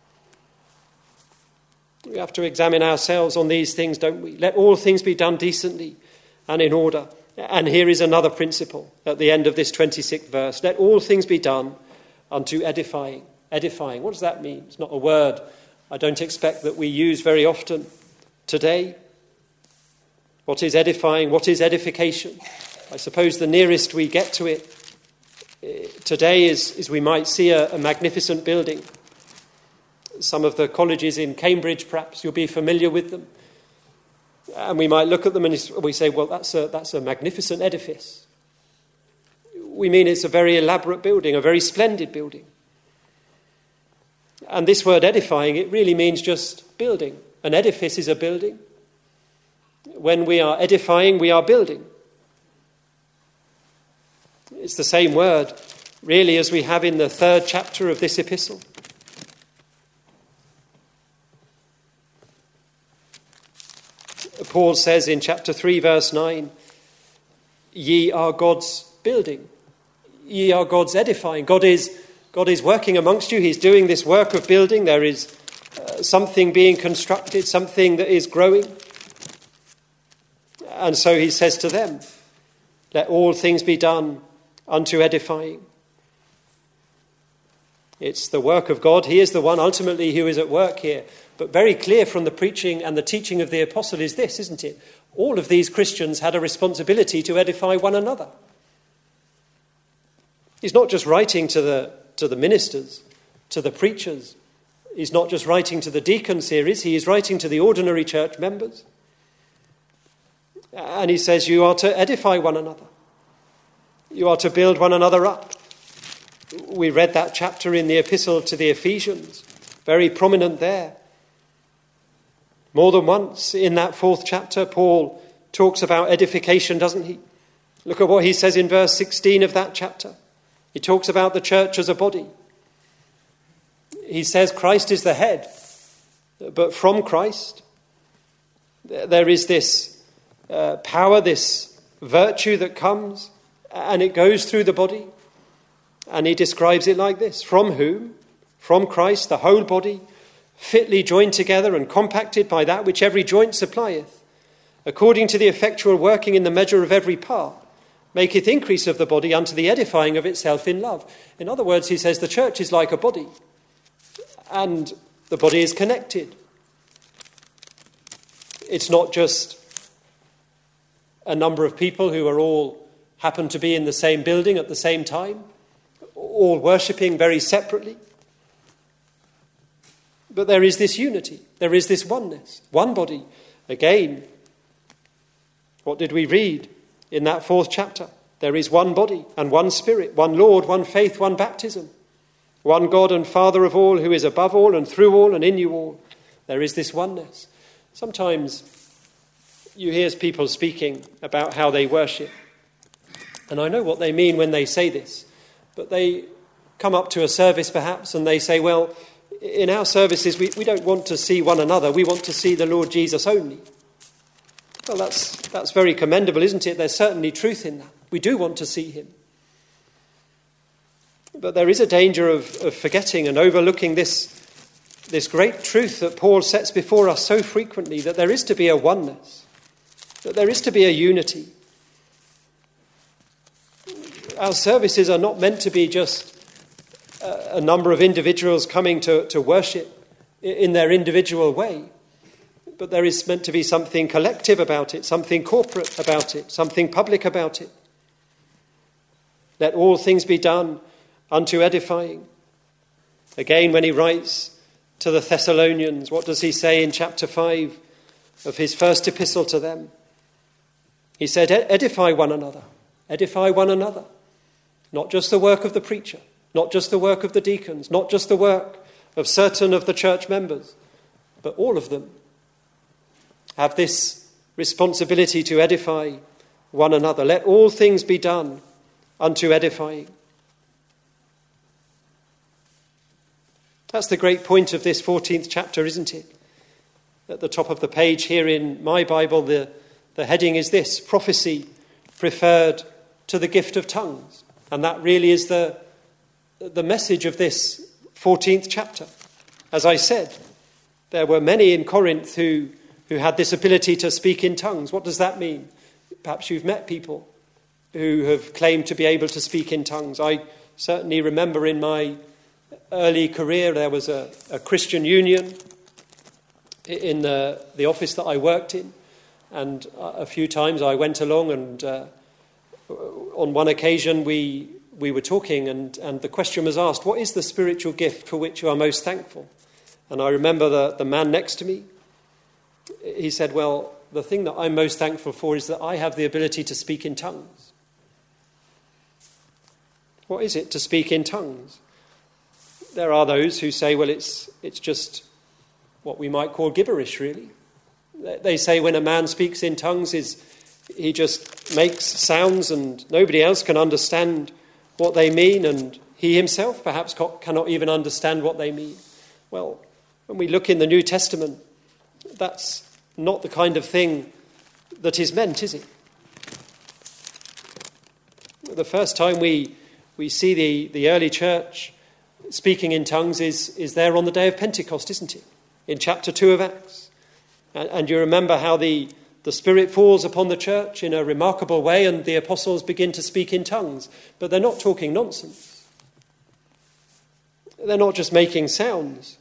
We have to examine ourselves on these things, don't we? Let all things be done decently and in order. And here is another principle at the end of this 26th verse. Let all things be done unto edifying. Edifying, what does that mean? It's not a word I don't expect that we use very often today. What is edifying? What is edification? I suppose the nearest we get to it today is we might see a magnificent building. Some of the colleges in Cambridge, perhaps, you'll be familiar with them. And we might look at them and we say, well, that's a magnificent edifice. We mean it's a very elaborate building, a very splendid building. And this word edifying, it really means just building. An edifice is a building. When we are edifying, we are building. It's the same word, really, as we have in the 3rd chapter of this epistle. Paul says in chapter 3, verse 9, ye are God's building. Ye are God's edifying. God is working amongst you. He's doing this work of building. There is something being constructed, something that is growing. And so he says to them, let all things be done unto edifying. It's the work of God. He is the one ultimately who is at work here. But very clear from the preaching and the teaching of the apostle is this, isn't it? All of these Christians had a responsibility to edify one another. He's not just writing to the ministers, to the preachers. He's not just writing to the deacons here, is he? He's writing to the ordinary church members. And he says you are to edify one another. You are to build one another up. We read that chapter in the epistle to the Ephesians, very prominent there. More than once in that 4th chapter, Paul talks about edification, doesn't he? Look at what he says in verse 16 of that chapter. He talks about the church as a body. He says Christ is the head, but from Christ there is this power, this virtue that comes, and it goes through the body. And he describes it like this: from whom? From Christ, the whole body, fitly joined together and compacted by that which every joint supplieth, according to the effectual working in the measure of every part, maketh increase of the body unto the edifying of itself in love. In other words, he says the church is like a body, and the body is connected. It's not just a number of people who are all happen to be in the same building at the same time, all worshipping very separately. But there is this unity, there is this oneness, one body. Again, what did we read in that 4th chapter? There is one body and one Spirit, one Lord, one faith, one baptism, one God and Father of all, who is above all and through all and in you all. There is this oneness. Sometimes you hear people speaking about how they worship. And I know what they mean when they say this. But they come up to a service perhaps and they say, well, in our services we don't want to see one another. We want to see the Lord Jesus only. Well, that's very commendable, isn't it? There's certainly truth in that. We do want to see him. But there is a danger of forgetting and overlooking this this great truth that Paul sets before us so frequently, that there is to be a oneness, that there is to be a unity. Our services are not meant to be just a number of individuals coming to worship in their individual way, but there is meant to be something collective about it, something corporate about it, something public about it. Let all things be done unto edifying. Again, when he writes to the Thessalonians, what does he say in chapter 5 of his first epistle to them? He said, edify one another. Edify one another. Not just the work of the preacher, not just the work of the deacons, not just the work of certain of the church members, but all of them have this responsibility to edify one another. Let all things be done unto edifying. That's the great point of this 14th chapter, isn't it? At the top of the page here in my Bible, the heading is this: prophecy preferred to the gift of tongues. And that really is the message of this 14th chapter. As I said, there were many in Corinth who had this ability to speak in tongues. What does that mean? Perhaps you've met people who have claimed to be able to speak in tongues. I certainly remember in my early career there was a Christian union in the office that I worked in. And a few times I went along, and on one occasion we were talking, and the question was asked, what is the spiritual gift for which you are most thankful? And I remember the man next to me, he said, well, the thing that I'm most thankful for is that I have the ability to speak in tongues. What is it to speak in tongues? There are those who say, well, it's just what we might call gibberish, really. They say when a man speaks in tongues, he just makes sounds and nobody else can understand what they mean, and he himself perhaps cannot even understand what they mean. Well, when we look in the New Testament, that's not the kind of thing that is meant, is it? The first time we see the early church speaking in tongues is there on the day of Pentecost, isn't it? In chapter 2 of Acts. And you remember how the Spirit falls upon the church in a remarkable way, and the apostles begin to speak in tongues. But they're not talking nonsense. They're not just making sounds.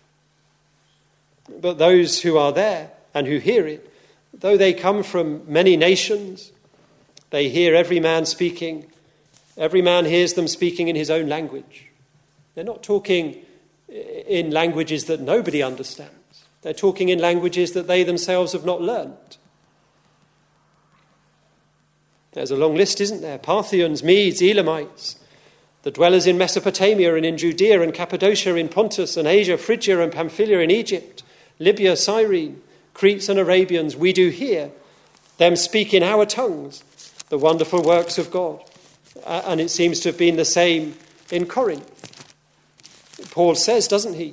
But those who are there and who hear it, though they come from many nations, they hear every man speaking. Every man hears them speaking in his own language. They're not talking in languages that nobody understands. They're talking in languages that they themselves have not learned. There's a long list, isn't there? Parthians, Medes, Elamites, the dwellers in Mesopotamia and in Judea and Cappadocia, in Pontus and Asia, Phrygia and Pamphylia, in Egypt, Libya, Cyrene, Cretes and Arabians. We do hear them speak in our tongues the wonderful works of God. And it seems to have been the same in Corinth. Paul says, doesn't he,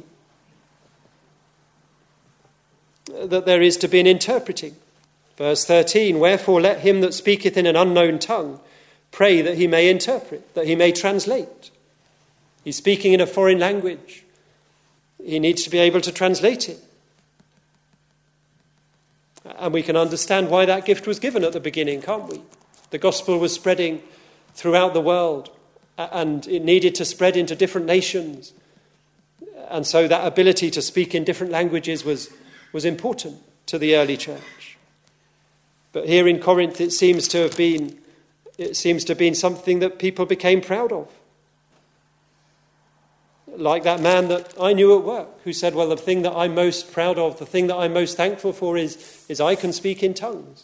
that there is to be an interpreting. Verse 13, wherefore let him that speaketh in an unknown tongue pray that he may interpret, that he may translate. He's speaking in a foreign language. He needs to be able to translate it. And we can understand why that gift was given at the beginning, can't we? The gospel was spreading throughout the world, and it needed to spread into different nations. And so that ability to speak in different languages was important to the early church. But here in Corinth, it seems to have been something that people became proud of. Like that man that I knew at work who said, well, the thing that I'm most proud of, the thing that I'm most thankful for is I can speak in tongues.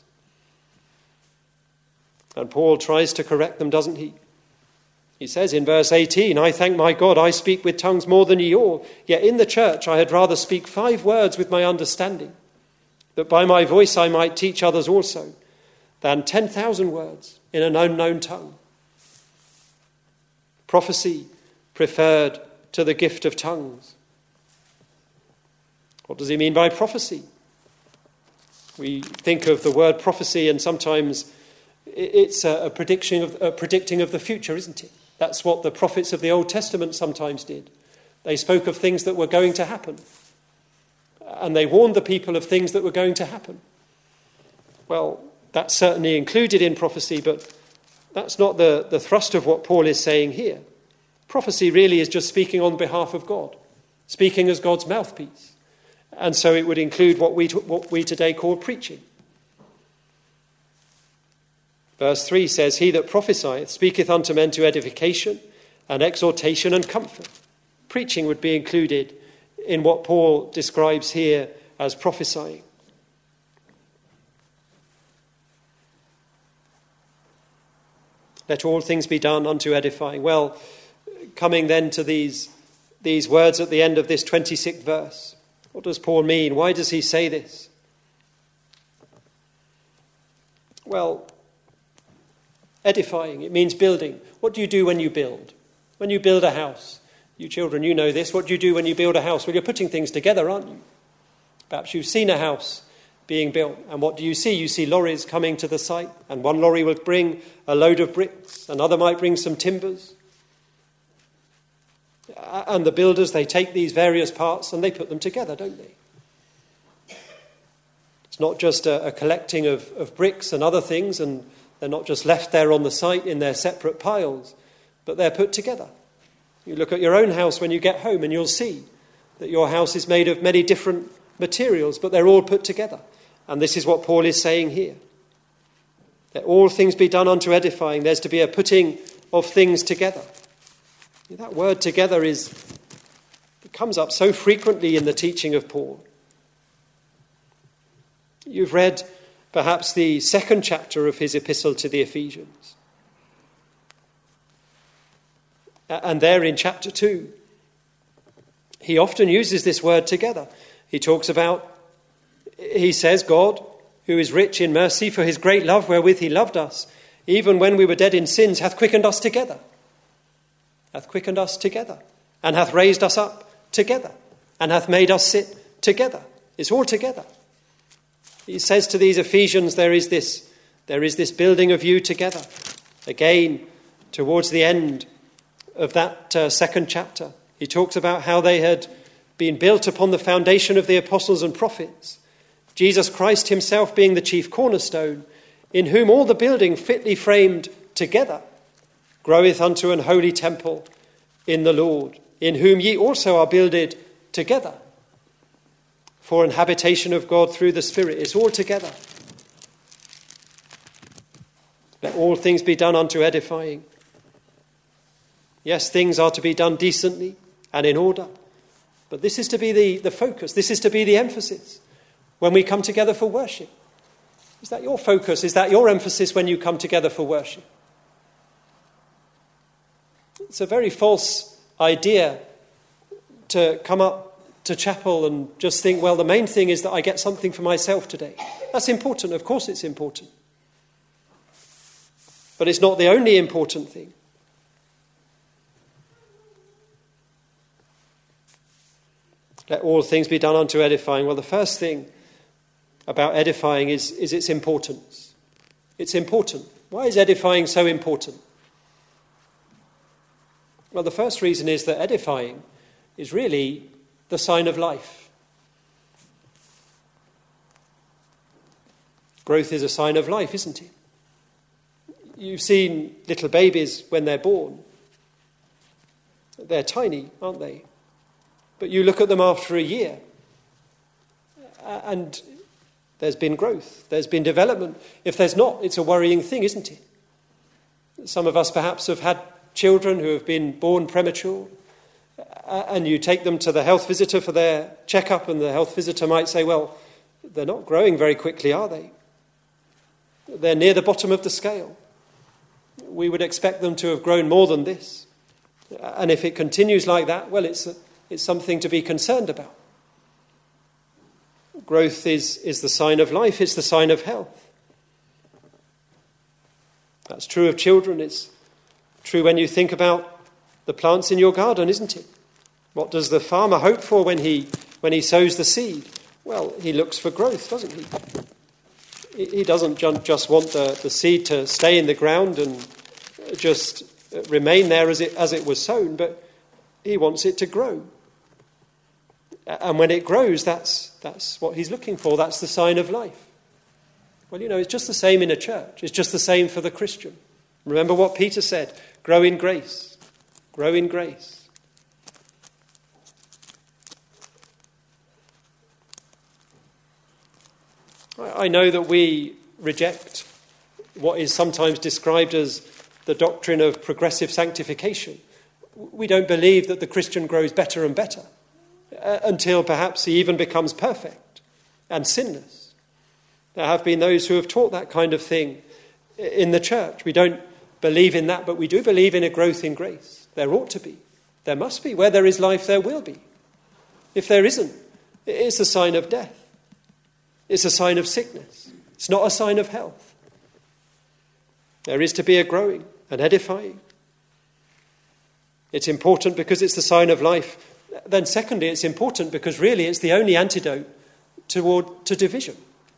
And Paul tries to correct them, doesn't he? He says in verse 18, I thank my God, I speak with tongues more than ye all. Yet in the church I had rather speak 5 words with my understanding, that by my voice I might teach others also, than 10,000 words in an unknown tongue. Prophecy preferred to the gift of tongues. What does he mean by prophecy? We think of the word prophecy, and sometimes it's a predicting of the future, isn't it? That's what the prophets of the Old Testament sometimes did. They spoke of things that were going to happen. And they warned the people of things that were going to happen. Well, that's certainly included in prophecy, but that's not the thrust of what Paul is saying here. Prophecy really is just speaking on behalf of God, speaking as God's mouthpiece. And so it would include what we today call preaching. Verse 3 says, "He that prophesieth speaketh unto men to edification and exhortation and comfort." Preaching would be included in what Paul describes here as prophesying. Let all things be done unto edifying. Well, coming then to these words at the end of this 26th verse. What does Paul mean? Why does he say this? Well, edifying, it means building. What do you do when you build? When you build a house, you children, you know this. What do you do when you build a house? Well, you're putting things together, aren't you? Perhaps you've seen a house being built. And what do you see? You see lorries coming to the site. And one lorry will bring a load of bricks. Another might bring some timbers. And the builders, they take these various parts and they put them together, don't they? It's not just a collecting of bricks and other things, and they're not just left there on the site in their separate piles, but they're put together. You look at your own house when you get home and you'll see that your house is made of many different materials, but they're all put together. And this is what Paul is saying here. Let all things be done unto edifying. There's to be a putting of things together. That word together it comes up so frequently in the teaching of Paul. You've read perhaps the second chapter of his epistle to the Ephesians. And there in chapter 2, he often uses this word together. He says, God, who is rich in mercy for his great love wherewith he loved us, even when we were dead in sins, hath quickened us together. Hath quickened us together, and hath raised us up together, and hath made us sit together. It's all together. He says to these Ephesians, there is this building of you together. Again, towards the end of that second chapter, he talks about how they had been built upon the foundation of the apostles and prophets, Jesus Christ himself being the chief cornerstone, in whom all the building fitly framed together groweth unto an holy temple in the Lord, in whom ye also are builded together for an habitation of God through the Spirit. It's all together. Let all things be done unto edifying. Yes, things are to be done decently and in order, but this is to be the focus. This is to be the emphasis when we come together for worship. Is that your focus? Is that your emphasis when you come together for worship? It's a very false idea to come up to chapel and just think, well, the main thing is that I get something for myself today. That's important. Of course it's important. But it's not the only important thing. Let all things be done unto edifying. Well, the first thing about edifying is its importance. It's important. Why is edifying so important? Well, the first reason is that edifying is really the sign of life. Growth is a sign of life, isn't it? You've seen little babies when they're born. They're tiny, aren't they? But you look at them after a year, and there's been growth, there's been development. If there's not, it's a worrying thing, isn't it? Some of us perhaps have had children who have been born premature, and you take them to the health visitor for their checkup, and the health visitor might say, well, they're not growing very quickly, are they? They're near the bottom of the scale. We would expect them to have grown more than this. And if it continues like that, well, it's something to be concerned about. Growth is the sign of life. It's the sign of health. That's true of children. It's true when you think about the plants in your garden, isn't it? What does the farmer hope for when he sows the seed? Well, he looks for growth, doesn't he? He doesn't just want the seed to stay in the ground and just remain there as it was sown, but he wants it to grow. And when it grows, that's what he's looking for. That's the sign of life. Well, it's just the same in a church. It's just the same for the Christian. Remember what Peter said, grow in grace. Grow in grace. I know that we reject what is sometimes described as the doctrine of progressive sanctification. We don't believe that the Christian grows better and better until perhaps he even becomes perfect and sinless. There have been those who have taught that kind of thing in the church. We don't believe in that, but we do believe in a growth in grace. There ought to be. There must be. Where there is life, there will be. If there isn't, it's a sign of death. It's a sign of sickness. It's not a sign of health. There is to be a growing and edifying. It's important because it's the sign of life. Then secondly, it's important because really it's the only antidote to division.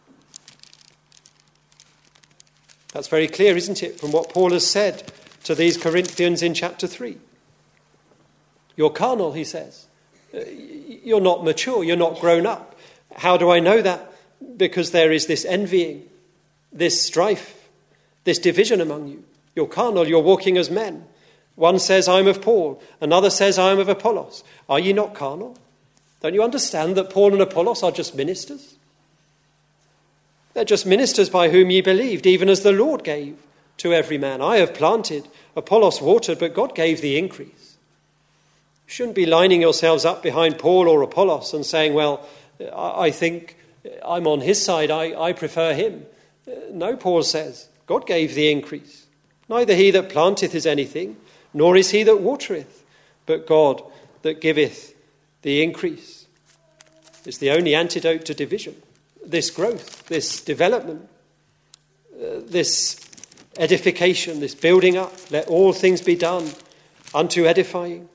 That's very clear, isn't it, from what Paul has said to these Corinthians in chapter 3. You're carnal, he says. You're not mature, you're not grown up. How do I know that? Because there is this envying, this strife, this division among you. You're carnal, you're walking as men. One says, I'm of Paul. Another says, I'm of Apollos. Are ye not carnal? Don't you understand that Paul and Apollos are just ministers? They're just ministers by whom ye believed, even as the Lord gave to every man. I have planted, Apollos watered, but God gave the increase. You shouldn't be lining yourselves up behind Paul or Apollos and saying, well, I think I'm on his side, I prefer him. No, Paul says, God gave the increase. Neither he that planteth is anything, nor is he that watereth, but God that giveth the increase. It's the only antidote to division. This growth, this development, this edification, this building up, let all things be done unto edifying.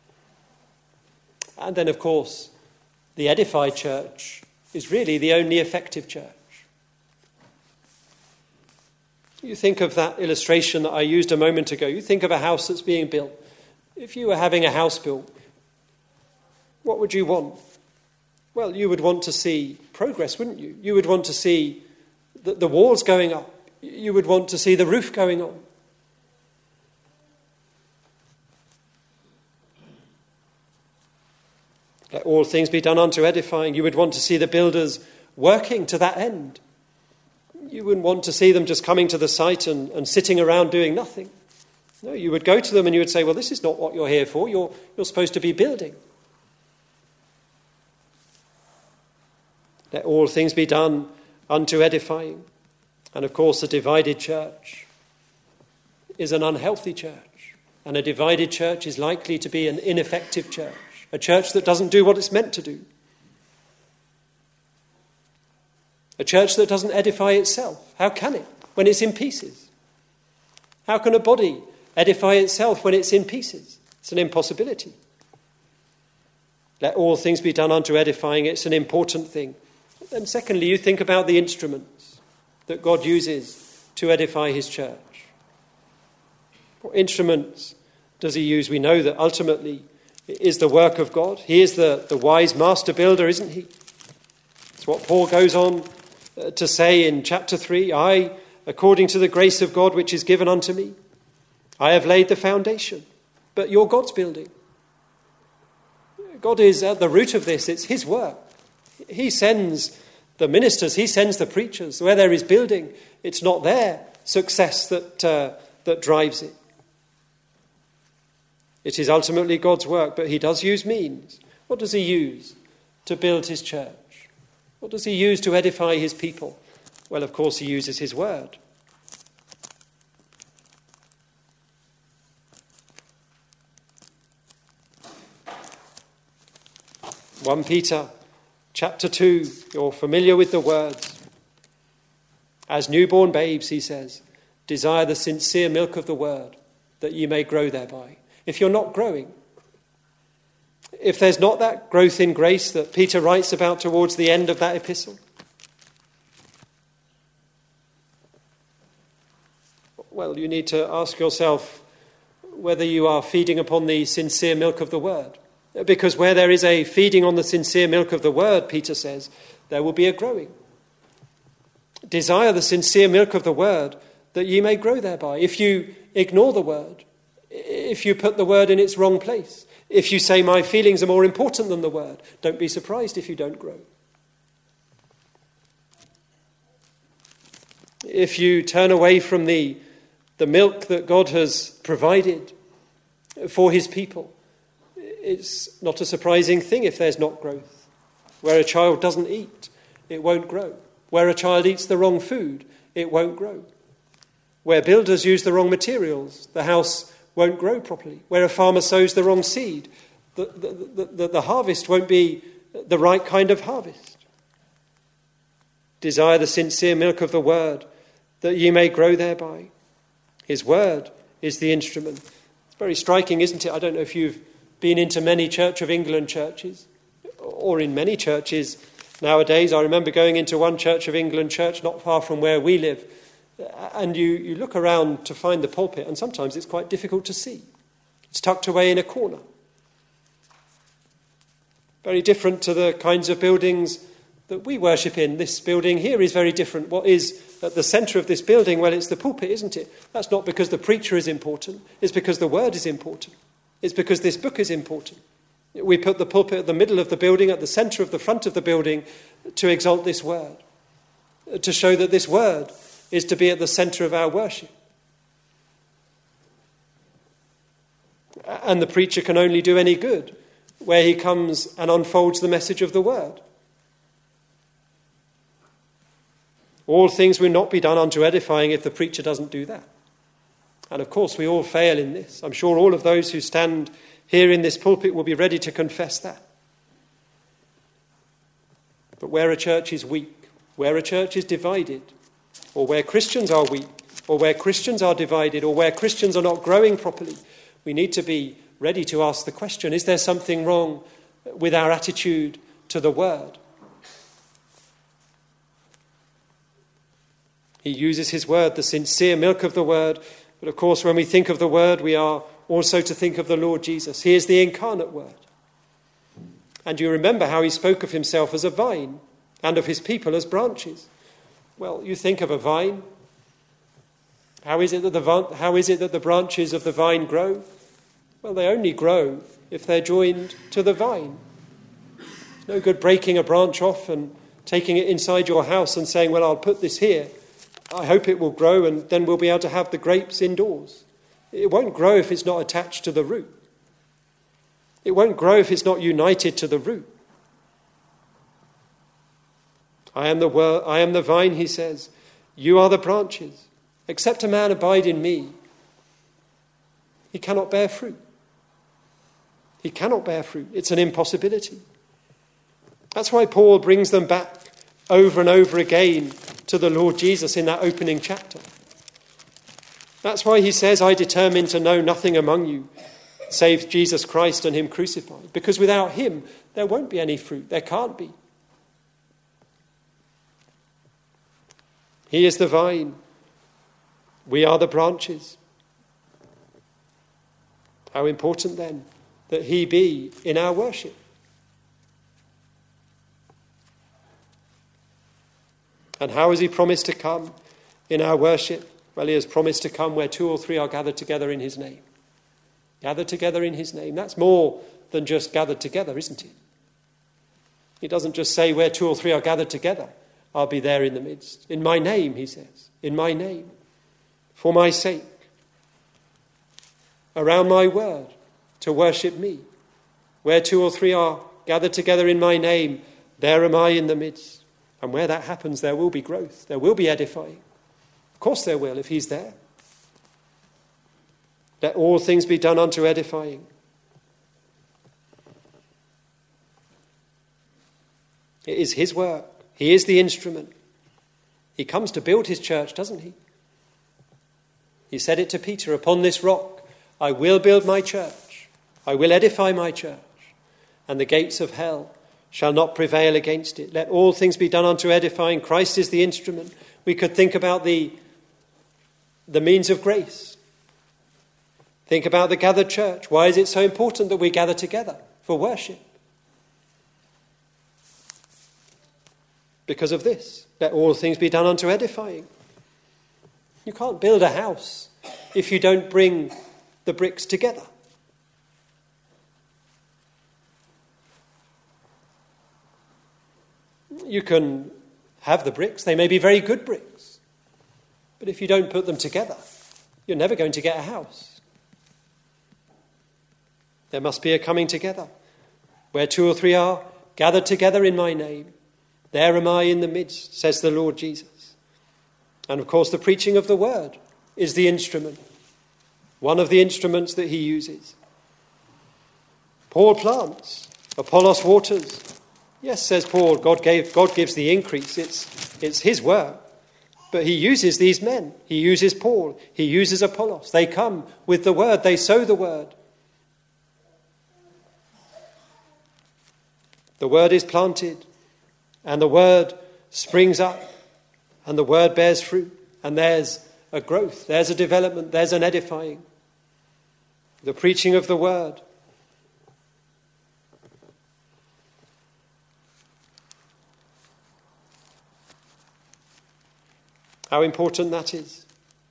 And then, of course, the edified church is really the only effective church. You think of that illustration that I used a moment ago. You think of a house that's being built. If you were having a house built, what would you want? Well, you would want to see progress, wouldn't you? You would want to see the walls going up. You would want to see the roof going on. Let all things be done unto edifying. You would want to see the builders working to that end. You wouldn't want to see them just coming to the site and sitting around doing nothing. No, you would go to them and you would say, well, this is not what you're here for. You're supposed to be building. Let all things be done unto edifying. And of course, a divided church is an unhealthy church. And a divided church is likely to be an ineffective church. A church that doesn't do what it's meant to do. A church that doesn't edify itself. How can it when it's in pieces? How can a body edify itself when it's in pieces? It's an impossibility. Let all things be done unto edifying. It's an important thing. And secondly, you think about the instruments that God uses to edify his church. What instruments does he use? We know that ultimately it is the work of God. He is the wise master builder, isn't he? It's what Paul goes on to say in chapter 3, I, according to the grace of God which is given unto me, I have laid the foundation, but you're God's building. God is at the root of this. It's his work. He sends the ministers, he sends the preachers. Where there is building, it's not their success that drives it. It is ultimately God's work, but he does use means. What does he use to build his church? What does he use to edify his people? Well, of course, he uses his word. (1 Peter chapter 2), you're familiar with the words. As newborn babes, he says, desire the sincere milk of the word, that ye may grow thereby. If you're not growing, if there's not that growth in grace that Peter writes about towards the end of that epistle, well, you need to ask yourself whether you are feeding upon the sincere milk of the word. Because where there is a feeding on the sincere milk of the word, Peter says, there will be a growing. Desire the sincere milk of the word, that ye may grow thereby. If you ignore the word, if you put the word in its wrong place, if you say my feelings are more important than the word, don't be surprised if you don't grow. If you turn away from the milk that God has provided for his people, it's not a surprising thing if there's not growth. Where a child doesn't eat, it won't grow. Where a child eats the wrong food, it won't grow. Where builders use the wrong materials, the house won't grow properly. Where a farmer sows the wrong seed, the harvest won't be the right kind of harvest. Desire the sincere milk of the word, that ye may grow thereby. His word is the instrument. It's very striking, isn't it? I don't know if you've been into many Church of England churches, or in many churches nowadays. I remember going into one Church of England church not far from where we live, and you look around to find the pulpit, and sometimes it's quite difficult to see. It's tucked away in a corner. Very different to the kinds of buildings that we worship in. This building here is very different. What is at the centre of this building? Well, it's the pulpit, isn't it? That's not because the preacher is important. It's because the word is important. It's because this book is important. We put the pulpit at the middle of the building, at the centre of the front of the building, to exalt this word, to show that this word is to be at the centre of our worship. And the preacher can only do any good where he comes and unfolds the message of the word. All things will not be done unto edifying if the preacher doesn't do that. And of course we all fail in this. I'm sure all of those who stand here in this pulpit will be ready to confess that. But where a church is weak, where a church is divided, or where Christians are weak, or where Christians are divided, or where Christians are not growing properly, we need to be ready to ask the question, is there something wrong with our attitude to the word? He uses his word, the sincere milk of the word. But of course, when we think of the word, we are also to think of the Lord Jesus. He is the incarnate word. And you remember how he spoke of himself as a vine and of his people as branches. Well, you think of a vine. How is it that the branches of the vine grow? Well, they only grow if they're joined to the vine. It's no good breaking a branch off and taking it inside your house and saying, well, I'll put this here. I hope it will grow and then we'll be able to have the grapes indoors. It won't grow if it's not attached to the root. It won't grow if it's not united to the root. I am the vine, he says. You are the branches. Except a man abide in me, he cannot bear fruit. He cannot bear fruit. It's an impossibility. That's why Paul brings them back over and over again to the Lord Jesus in that opening chapter. That's why he says, I determine to know nothing among you save Jesus Christ and him crucified. Because without him, there won't be any fruit. There can't be. He is the vine. We are the branches. How important then that he be in our worship. And how has he promised to come in our worship? Well, he has promised to come where 2 or 3 are gathered together in his name. Gathered together in his name. That's more than just gathered together, isn't it? He doesn't just say where 2 or 3 are gathered together, I'll be there in the midst. In my name, he says. In my name. For my sake. Around my word. To worship me. Where 2 or 3 are gathered together in my name, there am I in the midst. And where that happens, there will be growth. There will be edifying. Of course there will, if he's there. Let all things be done unto edifying. It is his work. He is the instrument. He comes to build his church, doesn't he? He said it to Peter, upon this rock I will build my church. I will edify my church. And the gates of hell shall not prevail against it. Let all things be done unto edifying. Christ is the instrument. We could think about the means of grace. Think about the gathered church. Why is it so important that we gather together? for worship. Because of this, let all things be done unto edifying. You can't build a house if you don't bring the bricks together. You can have the bricks, they may be very good bricks, but if you don't put them together, you're never going to get a house. There must be a coming together. Where 2 or 3 are gathered together in my name, there am I in the midst, says the Lord Jesus. And of course the preaching of the word is the instrument, one of the instruments that he uses. Paul plants, Apollos waters. Yes, says Paul, God gives the increase. It's his work. But he uses these men. He uses Paul. He uses Apollos. They come with the word. They sow the word. The word is planted, and the word springs up, and the word bears fruit, and there's a growth, there's a development, there's an edifying. The preaching of the word. How important that is.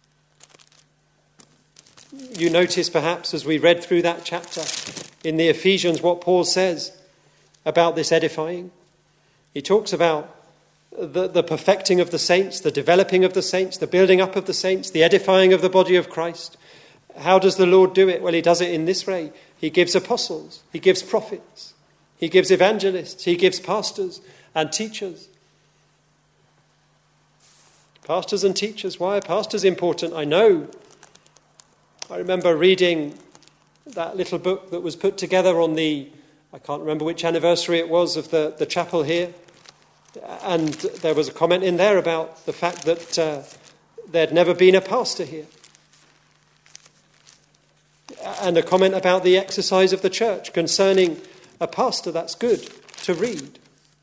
You notice perhaps as we read through that chapter in the Ephesians what Paul says about this edifying. He talks about the perfecting of the saints, the developing of the saints, the building up of the saints, the edifying of the body of Christ. How does the Lord do it? Well, he does it in this way. He gives apostles, he gives prophets, he gives evangelists, he gives pastors and teachers. Pastors and teachers. Why are pastors important? I know. I remember reading that little book that was put together on I can't remember which anniversary it was of the chapel here. And there was a comment in there about the fact that there'd never been a pastor here. And a comment about the exercise of the church concerning a pastor. That's good to read.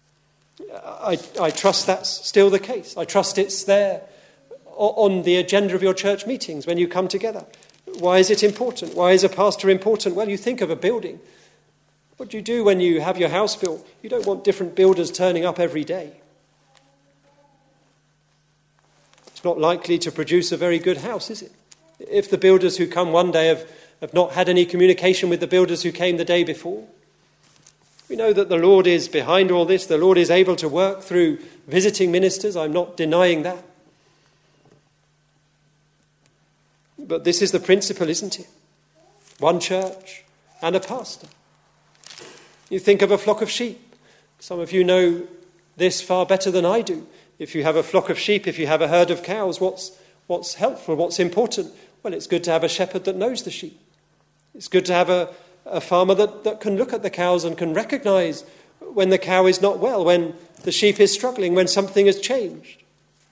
I trust that's still the case. I trust it's there on the agenda of your church meetings when you come together. Why is it important? Why is a pastor important? Well, you think of a building. What do you do when you have your house built? You don't want different builders turning up every day. It's not likely to produce a very good house, is it? If the builders who come one day have not had any communication with the builders who came the day before. We know that the Lord is behind all this. The Lord is able to work through visiting ministers. I'm not denying that. But this is the principle, isn't it? One church and a pastor. You think of a flock of sheep. Some of you know this far better than I do. If you have a flock of sheep, if you have a herd of cows, what's helpful, what's important? Well, it's good to have a shepherd that knows the sheep. It's good to have a farmer that can look at the cows and can recognise when the cow is not well, when the sheep is struggling, when something has changed.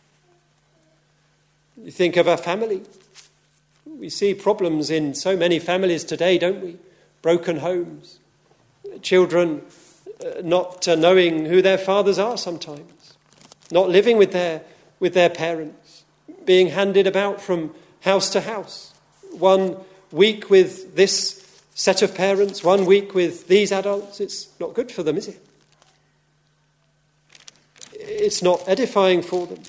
You think of a family. We see problems in so many families today, don't we? Broken homes. Children not knowing who their fathers are sometimes. Not living with their parents. Being handed about from house to house. 1 week with this set of parents, 1 week with these adults. It's not good for them, is it? It's not edifying for them.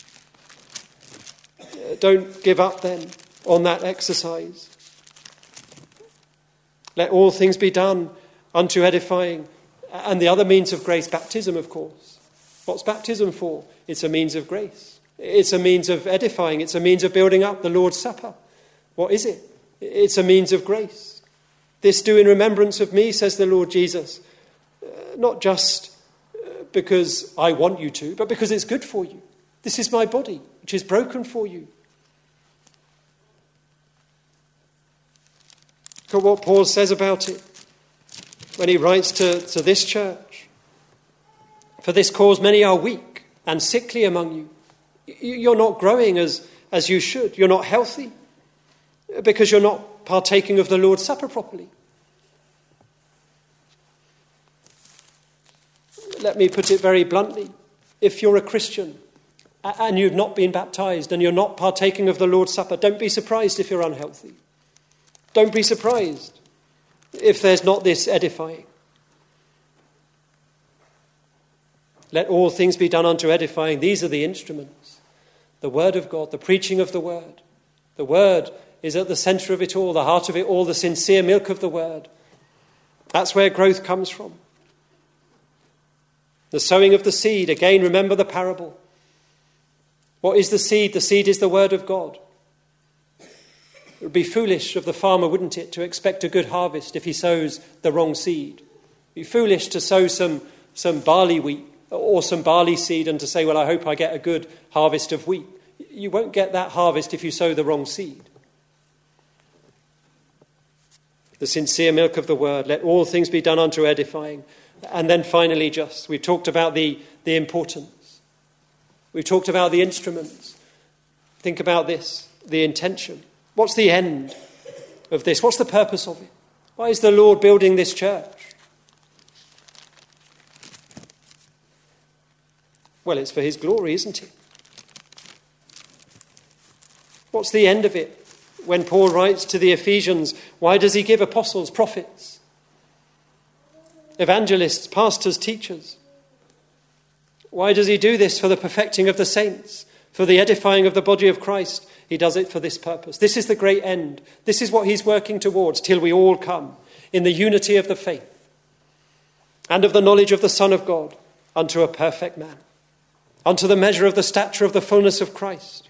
Don't give up then on that exercise. Let all things be done unto edifying. And the other means of grace, baptism, of course. What's baptism for? It's a means of grace. It's a means of edifying. It's a means of building up the Lord's Supper. What is it? It's a means of grace. This do in remembrance of me, says the Lord Jesus. Not just because I want you to, but because it's good for you. This is my body, which is broken for you. Look at what Paul says about it when he writes to this church. For this cause many are weak and sickly among you. You're not growing as you should. You're not healthy because you're not partaking of the Lord's Supper properly. Let me put it very bluntly. If you're a Christian and you've not been baptized and you're not partaking of the Lord's Supper, don't be surprised if you're unhealthy. Don't be surprised if there's not this edifying. let all things be done unto edifying. These are the instruments. The word of God, the preaching of the word. The word is at the centre of it all, the heart of it all, the sincere milk of the word. That's where growth comes from. The sowing of the seed, again, remember the parable. What is the seed? The seed is the word of God. It would be foolish of the farmer, wouldn't it, to expect a good harvest if he sows the wrong seed. It would be foolish to sow some barley wheat or some barley seed and to say, well, I hope I get a good harvest of wheat. You won't get that harvest if you sow the wrong seed. The sincere milk of the word, let all things be done unto edifying. And then finally, we've talked about the importance. We've talked about the instruments. Think about this, the intention. What's the end of this? What's the purpose of it? Why is the Lord building this church? Well, it's for his glory, isn't it? What's the end of it? When Paul writes to the Ephesians, why does he give apostles, prophets, evangelists, pastors, teachers? Why does he do this? For the perfecting of the saints, for the edifying of the body of Christ. He does it for this purpose. This is the great end. This is what he's working towards till we all come in the unity of the faith and of the knowledge of the Son of God unto a perfect man, unto the measure of the stature of the fullness of Christ.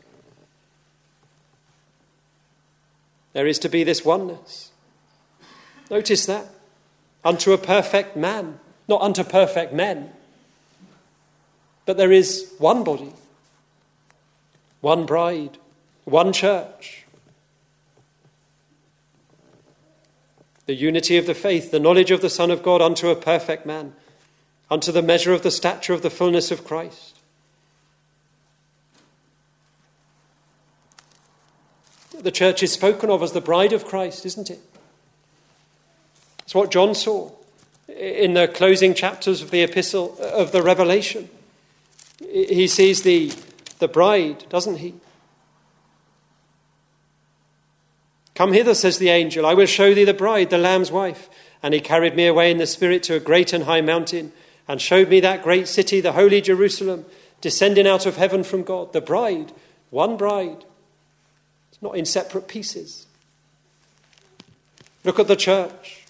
There is to be this oneness. Notice that. Unto a perfect man, not unto perfect men. But there is one body, one bride, one church. The unity of the faith, the knowledge of the Son of God unto a perfect man, unto the measure of the stature of the fullness of Christ. The church is spoken of as the bride of Christ, isn't it? It's what John saw in the closing chapters of the epistle of the Revelation. He sees the bride, doesn't he? Come hither, says the angel, I will show thee the bride, the Lamb's wife. And he carried me away in the Spirit to a great and high mountain and showed me that great city, the holy Jerusalem, descending out of heaven from God. The bride, one bride. Not in separate pieces. Look at the church.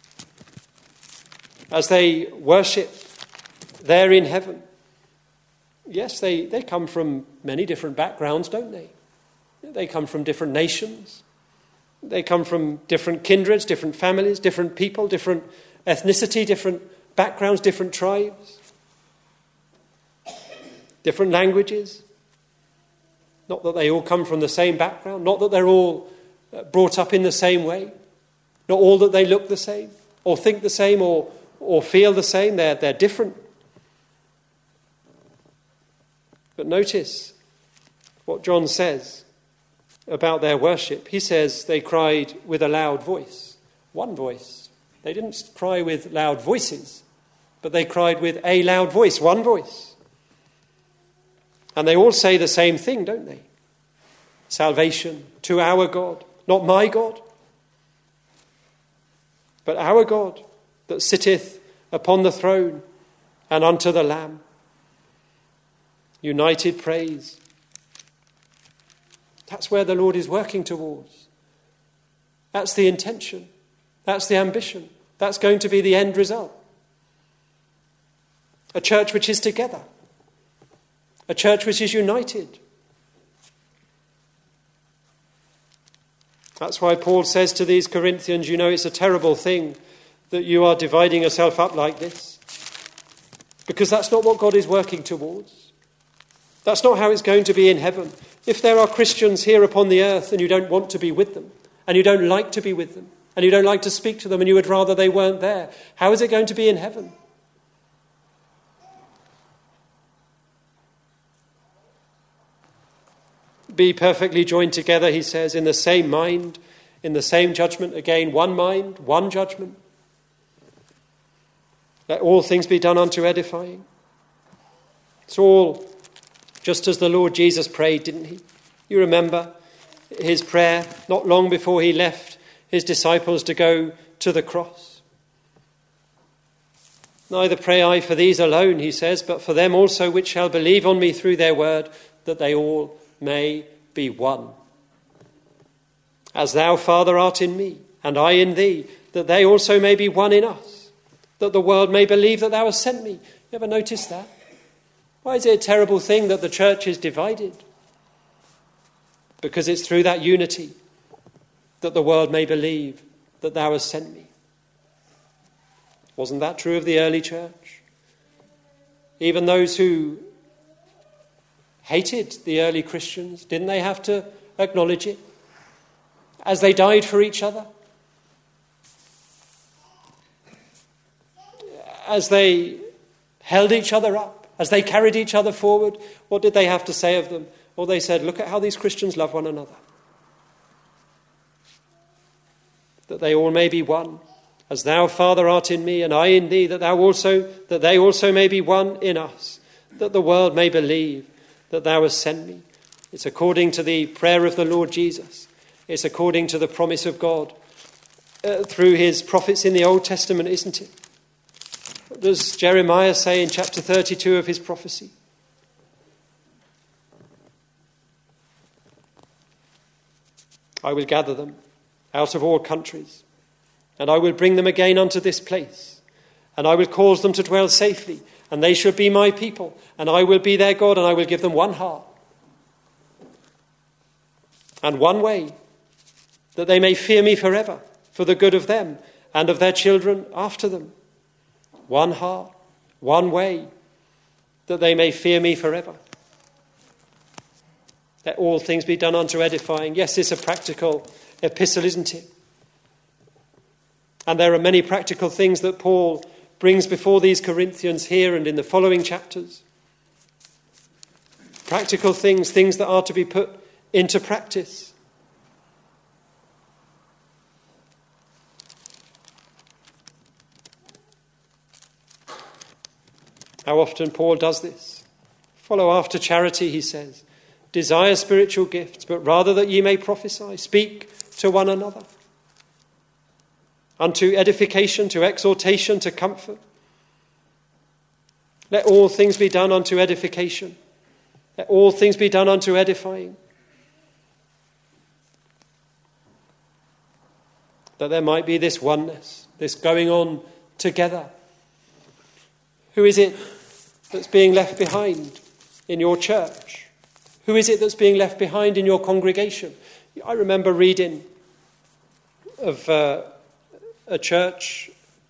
As they worship there in heaven. Yes, they come from many different backgrounds, don't they? They come from different nations. They come from different kindreds, different families, different people, different ethnicity, different backgrounds, different tribes. Different languages. Not that they all come from the same background, not that they're all brought up in the same way, not all that they look the same, or think the same, or feel the same. They're different. But notice what John says about their worship. He says they cried with a loud voice. One voice. They didn't cry with loud voices, but they cried with a loud voice, one voice. And they all say the same thing, don't they? Salvation to our God, not my God, but our God that sitteth upon the throne and unto the Lamb. United praise. That's where the Lord is working towards. That's the intention. That's the ambition. That's going to be the end result. A church which is together. A church which is united. That's why Paul says to these Corinthians, you know, it's a terrible thing that you are dividing yourself up like this. Because that's not what God is working towards. That's not how it's going to be in heaven. If there are Christians here upon the earth and you don't want to be with them, and you don't like to be with them, and you don't like to speak to them, and you would rather they weren't there, how is it going to be in heaven? Be perfectly joined together, he says, in the same mind, in the same judgment. Again, one mind, one judgment. Let all things be done unto edifying. It's all just as the Lord Jesus prayed, didn't he? You remember his prayer not long before he left his disciples to go to the cross. Neither pray I for these alone, he says, but for them also which shall believe on me through their word, that they all may be one. As thou, Father, art in me, and I in thee, that they also may be one in us, that the world may believe that thou hast sent me. You ever notice that? Why is it a terrible thing that the church is divided? Because it's through that unity that the world may believe that thou hast sent me. Wasn't that true of the early church? Even those who hated the early Christians, didn't they have to acknowledge it as they died for each other? As they held each other up, as they carried each other forward, what did they have to say of them? Well, they said, look at how these Christians love one another. That they all may be one. As thou, Father, art in me, and I in thee, that they also may be one in us, that the world may believe that thou hast sent me. It's according to the prayer of the Lord Jesus. It's according to the promise of God through his prophets in the Old Testament, isn't it? What does Jeremiah say in chapter 32 of his prophecy? I will gather them out of all countries, and I will bring them again unto this place, and I will cause them to dwell safely, and they shall be my people, and I will be their God, and I will give them one heart and one way, that they may fear me forever, for the good of them and of their children after them. One heart, one way, that they may fear me forever. Let all things be done unto edifying. Yes, it's a practical epistle, isn't it? And there are many practical things that Paul brings before these Corinthians here and in the following chapters. Practical things, things that are to be put into practice. How often Paul does this. Follow after charity, he says. Desire spiritual gifts, but rather that ye may prophesy. Speak to one another. Unto edification, to exhortation, to comfort. Let all things be done unto edification. Let all things be done unto edifying. That there might be this oneness, this going on together. Who is it that's being left behind in your church? Who is it that's being left behind in your congregation? I remember reading of a church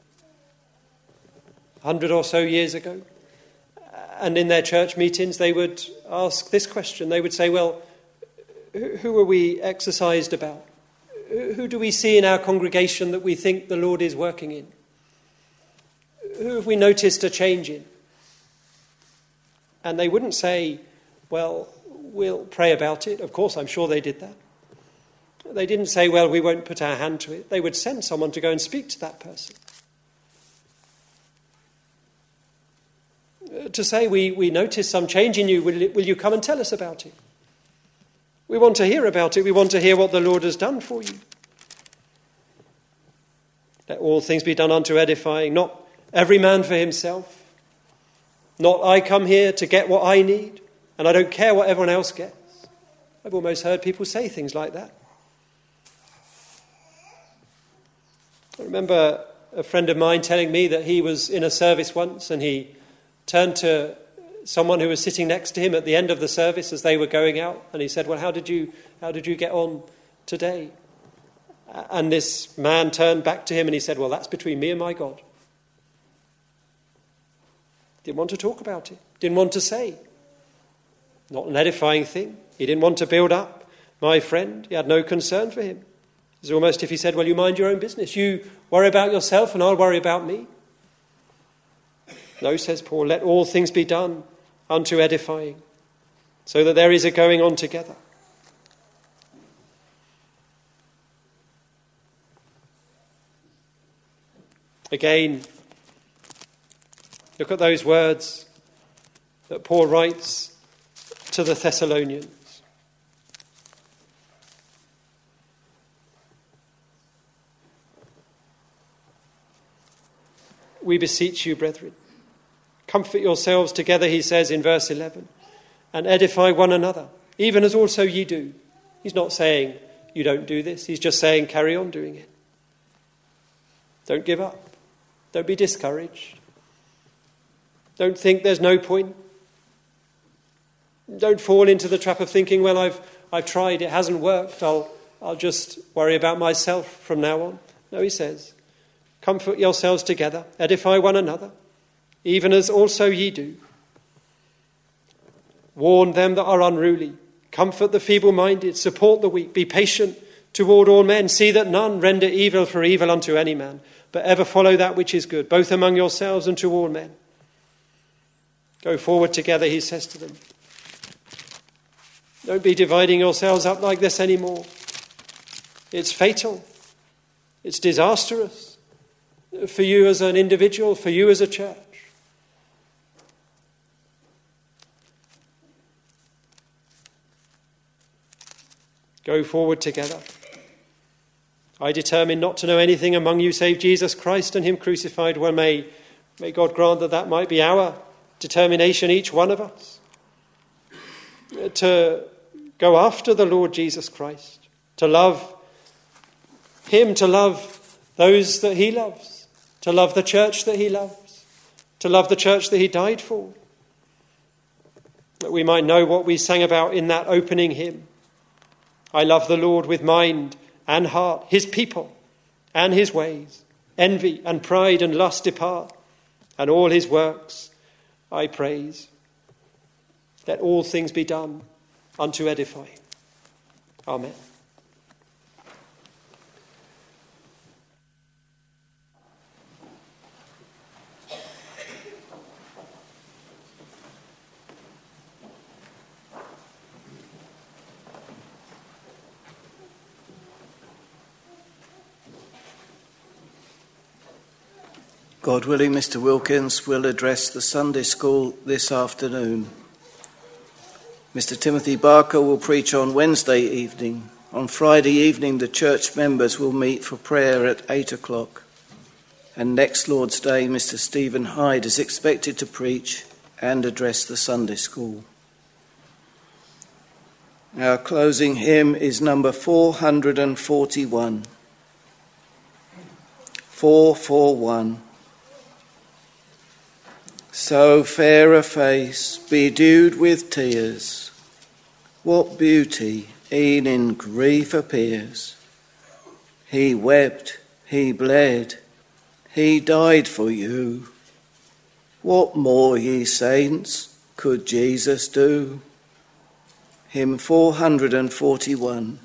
100 or so years ago, and in their church meetings they would ask this question. They would say, well, who are we exercised about? Who do we see in our congregation that we think the Lord is working in? Who have we noticed a change in? And they wouldn't say, well, we'll pray about it. Of course, I'm sure they did that. They didn't say, well, we won't put our hand to it. They would send someone to go and speak to that person. To say, we noticed some change in you. Will you come and tell us about it? We want to hear about it. We want to hear what the Lord has done for you. Let all things be done unto edifying, not every man for himself. Not I come here to get what I need, and I don't care what everyone else gets. I've almost heard people say things like that. I remember a friend of mine telling me that he was in a service once, and he turned to someone who was sitting next to him at the end of the service as they were going out, and he said, well, how did you get on today? And this man turned back to him and he said, well, that's between me and my God. Didn't want to talk about it. Didn't want to say. Not an edifying thing. He didn't want to build up my friend. He had no concern for him. It's almost if he said, well, you mind your own business. You worry about yourself and I'll worry about me. No, says Paul, let all things be done unto edifying, so that there is a going on together. Again, look at those words that Paul writes to the Thessalonians. we beseech you, brethren, comfort yourselves together, he says in verse 11, and edify one another, even as also ye do. He's not saying you don't do this. He's just saying carry on doing it. Don't give up. Don't be discouraged. Don't think there's no point. Don't fall into the trap of thinking, well, I've tried, it hasn't worked, I'll just worry about myself from now on. No, he says, comfort yourselves together, edify one another, even as also ye do. Warn them that are unruly, comfort the feeble-minded, support the weak, be patient toward all men. See that none render evil for evil unto any man, but ever follow that which is good, both among yourselves and to all men. Go forward together, he says to them. Don't be dividing yourselves up like this anymore. It's fatal. It's disastrous for you as an individual, for you as a church. Go forward together. I determine not to know anything among you save Jesus Christ and him crucified. Well, may God grant that might be our determination, each one of us, to go after the Lord Jesus Christ, to love him, to love those that he loves, to love the church that he loves, to love the church that he died for. That we might know what we sang about in that opening hymn. I love the Lord with mind and heart, his people and his ways. Envy and pride and lust depart, and all his works I praise. Let all things be done unto edifying. Amen. God willing, Mr. Wilkins will address the Sunday school this afternoon. Mr. Timothy Barker will preach on Wednesday evening. On Friday evening, the church members will meet for prayer at 8 o'clock. And next Lord's Day, Mr. Stephen Hyde is expected to preach and address the Sunday school. Our closing hymn is number 441. 441. So fair a face, bedewed with tears, what beauty e'en in grief appears. He wept, he bled, he died for you. What more, ye saints, could Jesus do? Hymn 441.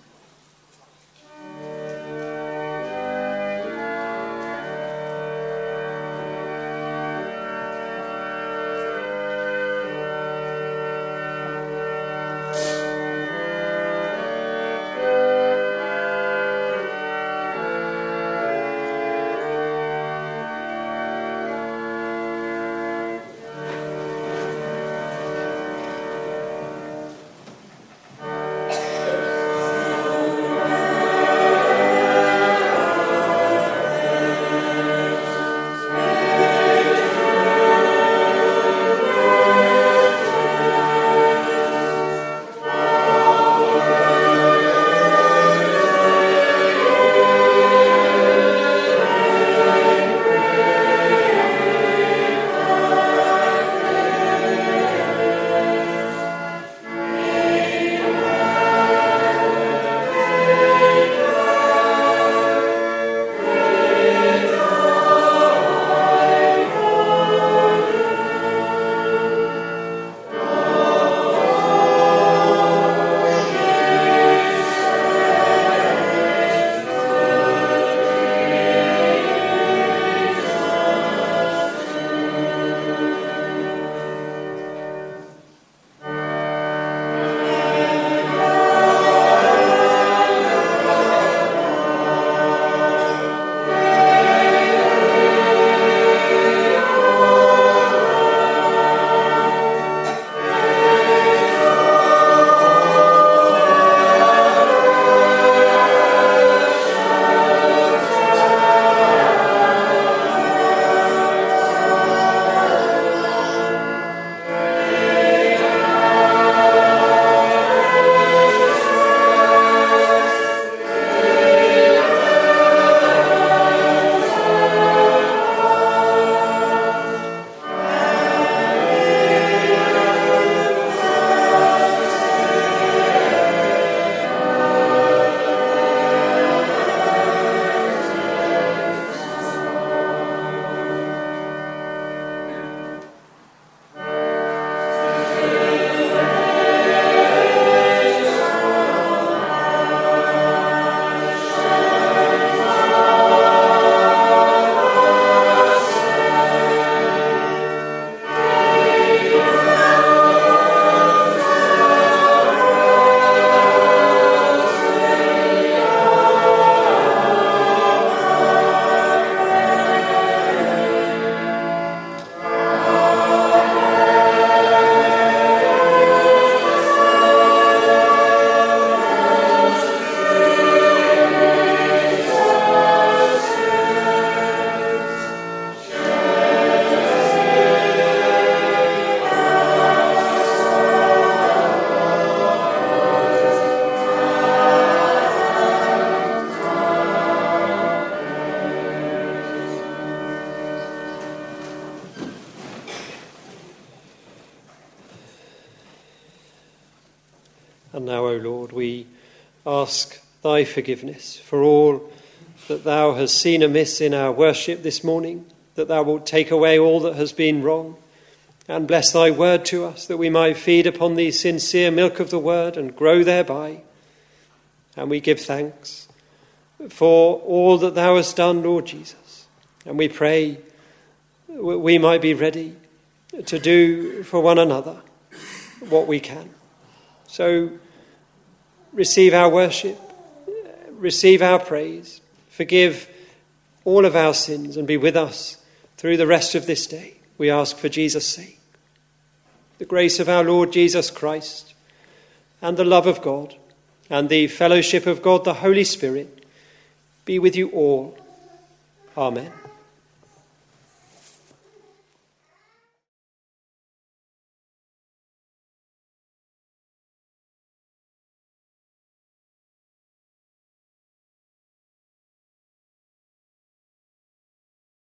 And now, O Lord, we ask thy forgiveness for all that thou hast seen amiss in our worship this morning, that thou wilt take away all that has been wrong, and bless thy word to us, that we might feed upon the sincere milk of the word and grow thereby. And we give thanks for all that thou hast done, Lord Jesus. And we pray we might be ready to do for one another what we can. So receive our worship, receive our praise, forgive all of our sins, and be with us through the rest of this day. We ask for Jesus' sake. The grace of our Lord Jesus Christ, and the love of God, and the fellowship of God the Holy Spirit be with you all. Amen.